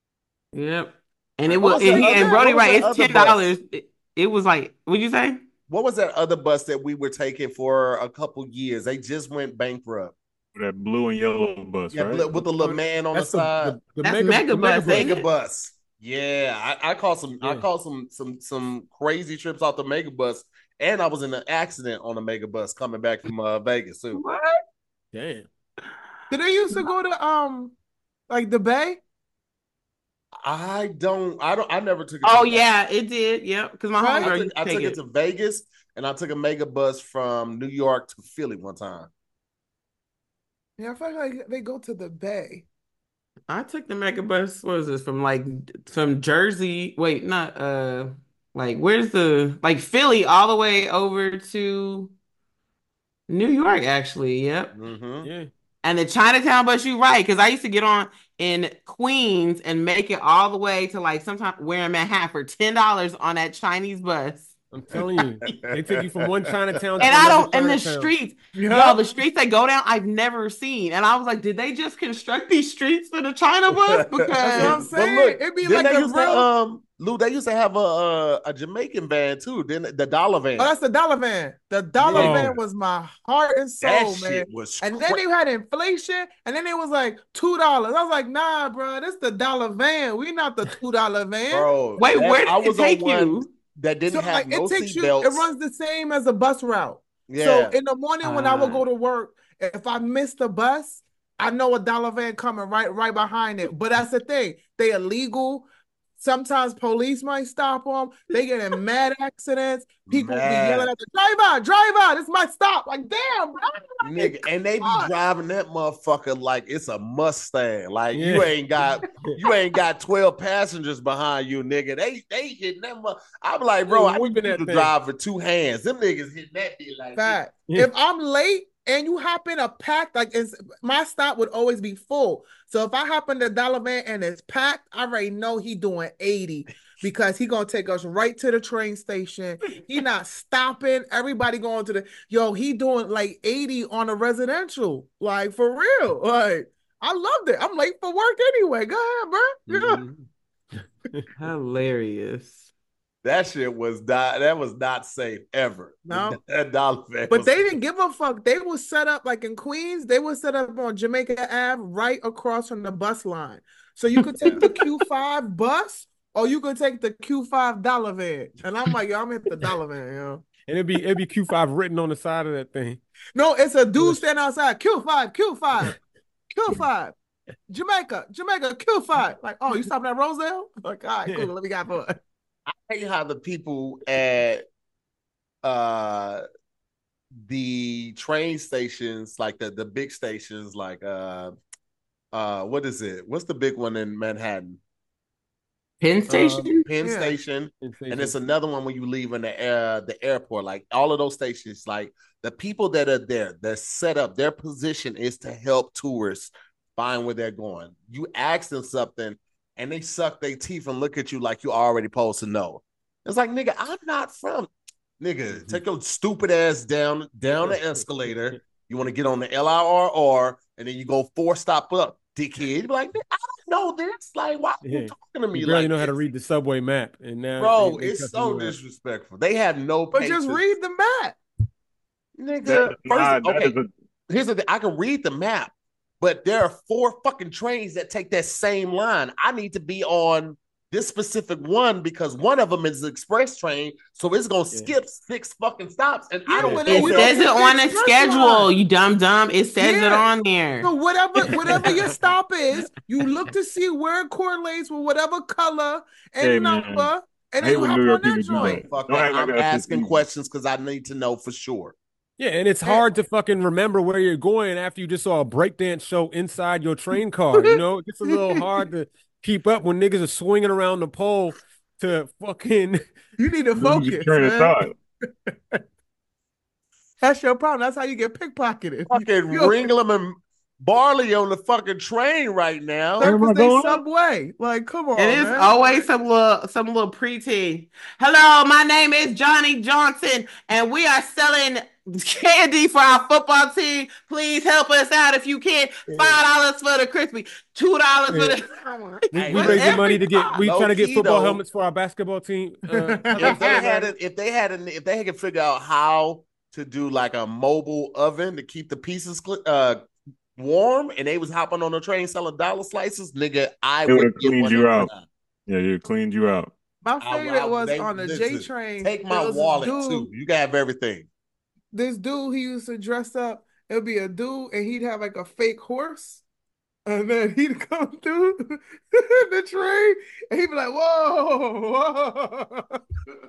A: Yep. And it was, and, he, and Brody, right? It's ten dollars. It, it was like, what'd you say?
C: What was that other bus that we were taking for a couple years? They just went bankrupt.
E: That blue and yellow bus, yeah, right?
C: With the little man on
A: That's
C: the side. The,
A: the, the That's mega, mega bus.
C: Mega bus. Yeah, I, I caught some. Yeah. I caught some some some crazy trips off the mega bus, and I was in an accident on the mega bus coming back from uh, Vegas too.
D: What?
B: Damn.
D: Did they used to go to um like the Bay?
C: I don't. I don't. I never took it.
A: Oh yeah, it did. Yep. Because my
C: right?
A: homegirl
C: I took,
A: used to
C: I
A: take
C: took
A: it.
C: it to Vegas, and I took a mega bus from New York to Philly one time.
D: Yeah, I feel like they go to the Bay.
A: I took the mega bus. What was this from? Like from Jersey? Wait, not uh, like where's the like Philly all the way over to New York? Actually, yep.
C: Mm-hmm.
B: Yeah.
A: And the Chinatown bus, you right, because I used to get on in Queens and make it all the way to like sometime where I'm at half for ten dollars on that Chinese bus.
B: I'm telling you, they take you from one Chinatown
A: to
B: and
A: I don't.
B: And
A: the streets, yeah. yo, the streets they go down, I've never seen. And I was like, did they just construct these streets for the China bus? Because
D: that's what I'm saying. Look, it'd be like
C: they
D: a
C: used
D: real...
C: to, um, Lou, they used to have a a, a Jamaican van too. Then the dollar van.
D: Oh, that's the dollar van. The dollar yeah. van was my heart and soul,
C: that
D: man.
C: Shit was
D: and
C: cra-
D: then they had inflation, and then it was like two dollars. I was like, nah, bro, this the dollar van. We not the two dollar van.
C: Bro,
A: wait,
C: that,
A: where did
C: I
A: it
C: was
A: take
C: on
A: you?
C: One that didn't
D: so,
C: have
D: like,
C: no
D: it takes
C: seat
D: you.
C: belts.
D: It runs the same as a bus route.
C: Yeah.
D: So in the morning when
A: uh,
D: I would go to work, if I missed the bus, I know a dollar van coming right right behind it. But that's the thing; they illegal. Sometimes police might stop them. They get in mad accidents. People be
C: Man,
D: yelling at the driver, driver, this is my stop. Like, damn, bro.
C: nigga, and they be
D: God.
C: driving that motherfucker like it's a Mustang. Like
B: Yeah.
C: you ain't got you ain't got twelve passengers behind you, nigga. They they hitting that mother. I'm like, bro,
B: They
C: I
B: whipping
C: need you
B: that
C: to
B: thing.
C: drive with two hands. Them niggas hitting that bitch like this.
D: Fact.
B: Yeah.
D: If I'm late and you hop in a pack, like it's, my stop would always be full. So if I hop in the dollar van and it's packed, I already know he doing eighty because he gonna take us right to the train station. He not stopping. Everybody going to the yo. He doing like eighty on a residential, like for real. Like I loved it. I'm late for work anyway. Go ahead, bro. Yeah.
C: Mhm.
A: Hilarious.
C: That shit was not that was not safe ever.
D: No.
C: That dollar van
D: But
C: was-
D: they didn't give a fuck. They were set up like in Queens. They were set up on Jamaica Ave, right across from the bus line. So you could take the Q five bus, or you could take the Q five dollar van. And I'm like, yo, I'm hit the dollar van, yo.
B: And it'd be it'd be Q five written on the side of that thing.
D: No, it's a dude standing outside. Q five, Q five, Q five. Jamaica, Jamaica, Q five. Like, oh, you stopping at Rosedale? Like, all right, cool. Let me get for it.
C: I hate how the people at uh the train stations, like the the big stations, like uh uh what is it? What's the big one in Manhattan?
A: Penn Station?
C: Penn
D: Yeah.
C: Station, and it's another one when you leave in the uh, the airport. Like all of those stations, like the people that are there, they're set up. Their position is to help tourists find where they're going. You ask them something, and they suck their teeth and look at you like you already supposed to know. It's like, nigga, I'm not from. Nigga, take your stupid ass down down the escalator. You want to get on the L I R R, and then you go four stop up, dickhead. You be like, I don't know this. Like, why are you
B: Yeah.
C: talking to me
B: You
C: like
B: barely know how to
C: this?
B: read the subway map, and now
C: Bro,
B: they- they
C: it's
B: cut
C: so
B: you off.
C: disrespectful. They have no
D: But
C: patience.
D: just read the map.
C: Nigga.
E: That is
C: First,
E: not- that
C: okay,
E: is a-
C: here's the thing. I can read the map, but there are four fucking trains that take that same line. I need to be on this specific one because one of them is the express train, so it's gonna
B: Yeah.
C: skip six fucking stops, and I
D: Yeah,
C: don't
D: but
C: know
A: It
D: you
C: where-
A: says
D: don't
A: it
D: get the
A: on the
D: express
A: schedule,
D: line.
A: you dumb dumb. It says it
D: Yeah.
A: on there.
D: So whatever whatever your stop is, you look to see where it correlates with whatever color and
E: Hey, man.
D: number, and
E: I
D: then
E: hate
D: you
E: when
D: hop
E: New York
D: on that
E: people do that.
D: joint.
C: Fuck
E: Don't
C: that.
E: act like
C: I'm
E: that's just
C: asking
E: easy.
C: questions because I need to know for sure.
B: Yeah, and it's hard to fucking remember where you're going after you just saw a breakdance show inside your train car. You know, it's a little hard to keep up when niggas are swinging around the pole to fucking.
D: You need to
E: Lose
D: focus,
E: your train of
D: man.
E: thought.
D: That's your problem. That's how you get pickpocketed.
C: Fucking
D: You-
C: Ringling and Barley on the fucking train right now.
E: Where am I
D: Surface they
E: going?
D: Subway. Like, come on,
A: And it's
D: man.
A: always some little some little preteen. Hello, my name is Johnny Johnson, and we are selling candy for our football team. Please help us out if you can. Five dollars for the crispy, two dollars for the.
B: We,
C: Hey,
B: we
C: but
B: raising
A: every
B: money to get.
A: time.
B: We
C: Low
B: trying to get
C: key,
B: football
C: though.
B: helmets for our basketball team. Uh,
C: If they had it, if they had it, if they could figure out how to do like a mobile oven to keep the pieces cl- uh warm, and they was hopping on the train selling dollar slices, nigga, I
E: It
C: would
E: would've
C: get
E: cleaned
C: one
E: you
C: every
E: out.
C: time.
E: Yeah, you cleaned you out.
D: My
C: I-
D: favorite
C: I-
D: was
C: they-
D: on the
C: listen,
D: J train.
C: Take
D: there
C: my
D: was this
C: wallet
D: dude-
C: too. You can have everything.
D: This dude, he used to dress up. It would be a dude, and he'd have like a fake horse. And then he'd come through the train, and he'd be like, whoa, whoa.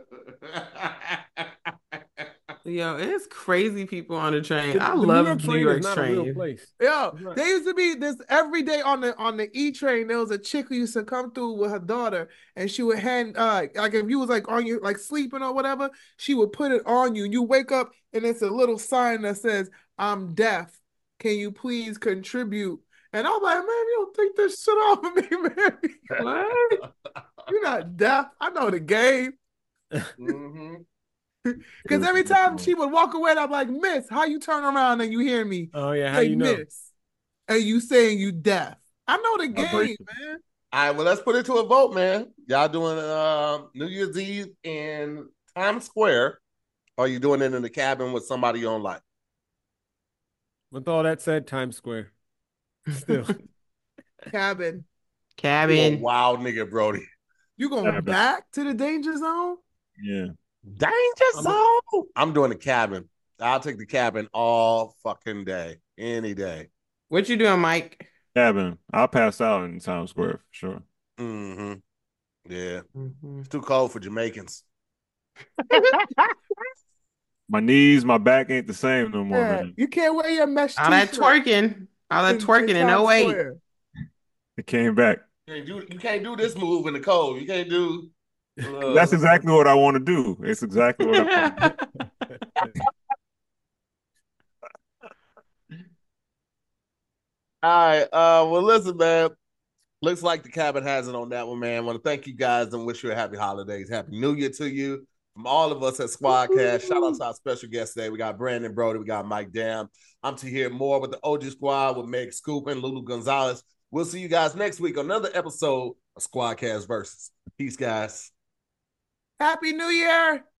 A: Yo, it's crazy people on the train.
B: the-
A: I
B: the New
A: love
B: York
A: New
B: train is
A: York's
B: not a real
A: train.
B: place.
D: Yo,
B: Right.
D: there used to be this every day on the on the E train. There was a chick who used to come through with her daughter, and she would hand uh like if you was like on you like sleeping or whatever, she would put it on you. And you wake up and it's a little sign that says, "I'm deaf. Can you please contribute?" And I'm like, man, you don't take this shit off of me, man.
A: What?
D: You're not deaf. I know the game.
C: Mhm.
D: Because every time she would walk away, I'm like, Miss, how you turn around and you hear me?
B: Oh yeah, how
D: Say
B: you know?
D: Miss, and you saying you deaf. I know the game,
E: Vibration.
D: man.
C: All right, well, let's put it to a vote, man. Y'all doing uh, New Year's Eve in Times Square, or are you doing it in the cabin with somebody you don't like?
B: With all that said, Times Square. Still,
D: Cabin.
C: You a
A: Cabin.
C: wild nigga, Brody.
D: You going
E: Cabin.
D: back to the danger zone?
E: Yeah.
C: Danger
B: I'm-
C: zone. I'm doing the cabin. I'll take the cabin all fucking day, any day.
A: What you doing, Mike?
E: Cabin. I'll pass out in Times Square for sure.
C: Mm-hmm. Yeah,
A: Mhm.
C: it's too cold for Jamaicans.
E: My knees, my back ain't the same no more,
D: Yeah,
E: man.
D: you can't wear your mesh
A: All that
D: t-shirt
A: twerking, all that
D: in, in
A: twerking in
D: Times
A: oh eight.
D: Square.
E: It came back.
C: You can't do, you can't do this move in the cold. You can't do.
E: That's
C: Uh,
E: exactly what I want to do. It's exactly what I want to do.
C: all right. Uh, well, listen, man. Looks like the cabin has it on that one, man. I want to thank you guys and wish you a happy holidays. Happy New Year to you. From all of us at Squadcast, shout out to our special guest today. We got Brandon Brody, we got Mike Dam. I'm to hear more with the O G Squad with Meg Scoop and Lulu Gonzalez. We'll see you guys next week on another episode of Squadcast Versus. Peace, guys.
D: Happy New Year.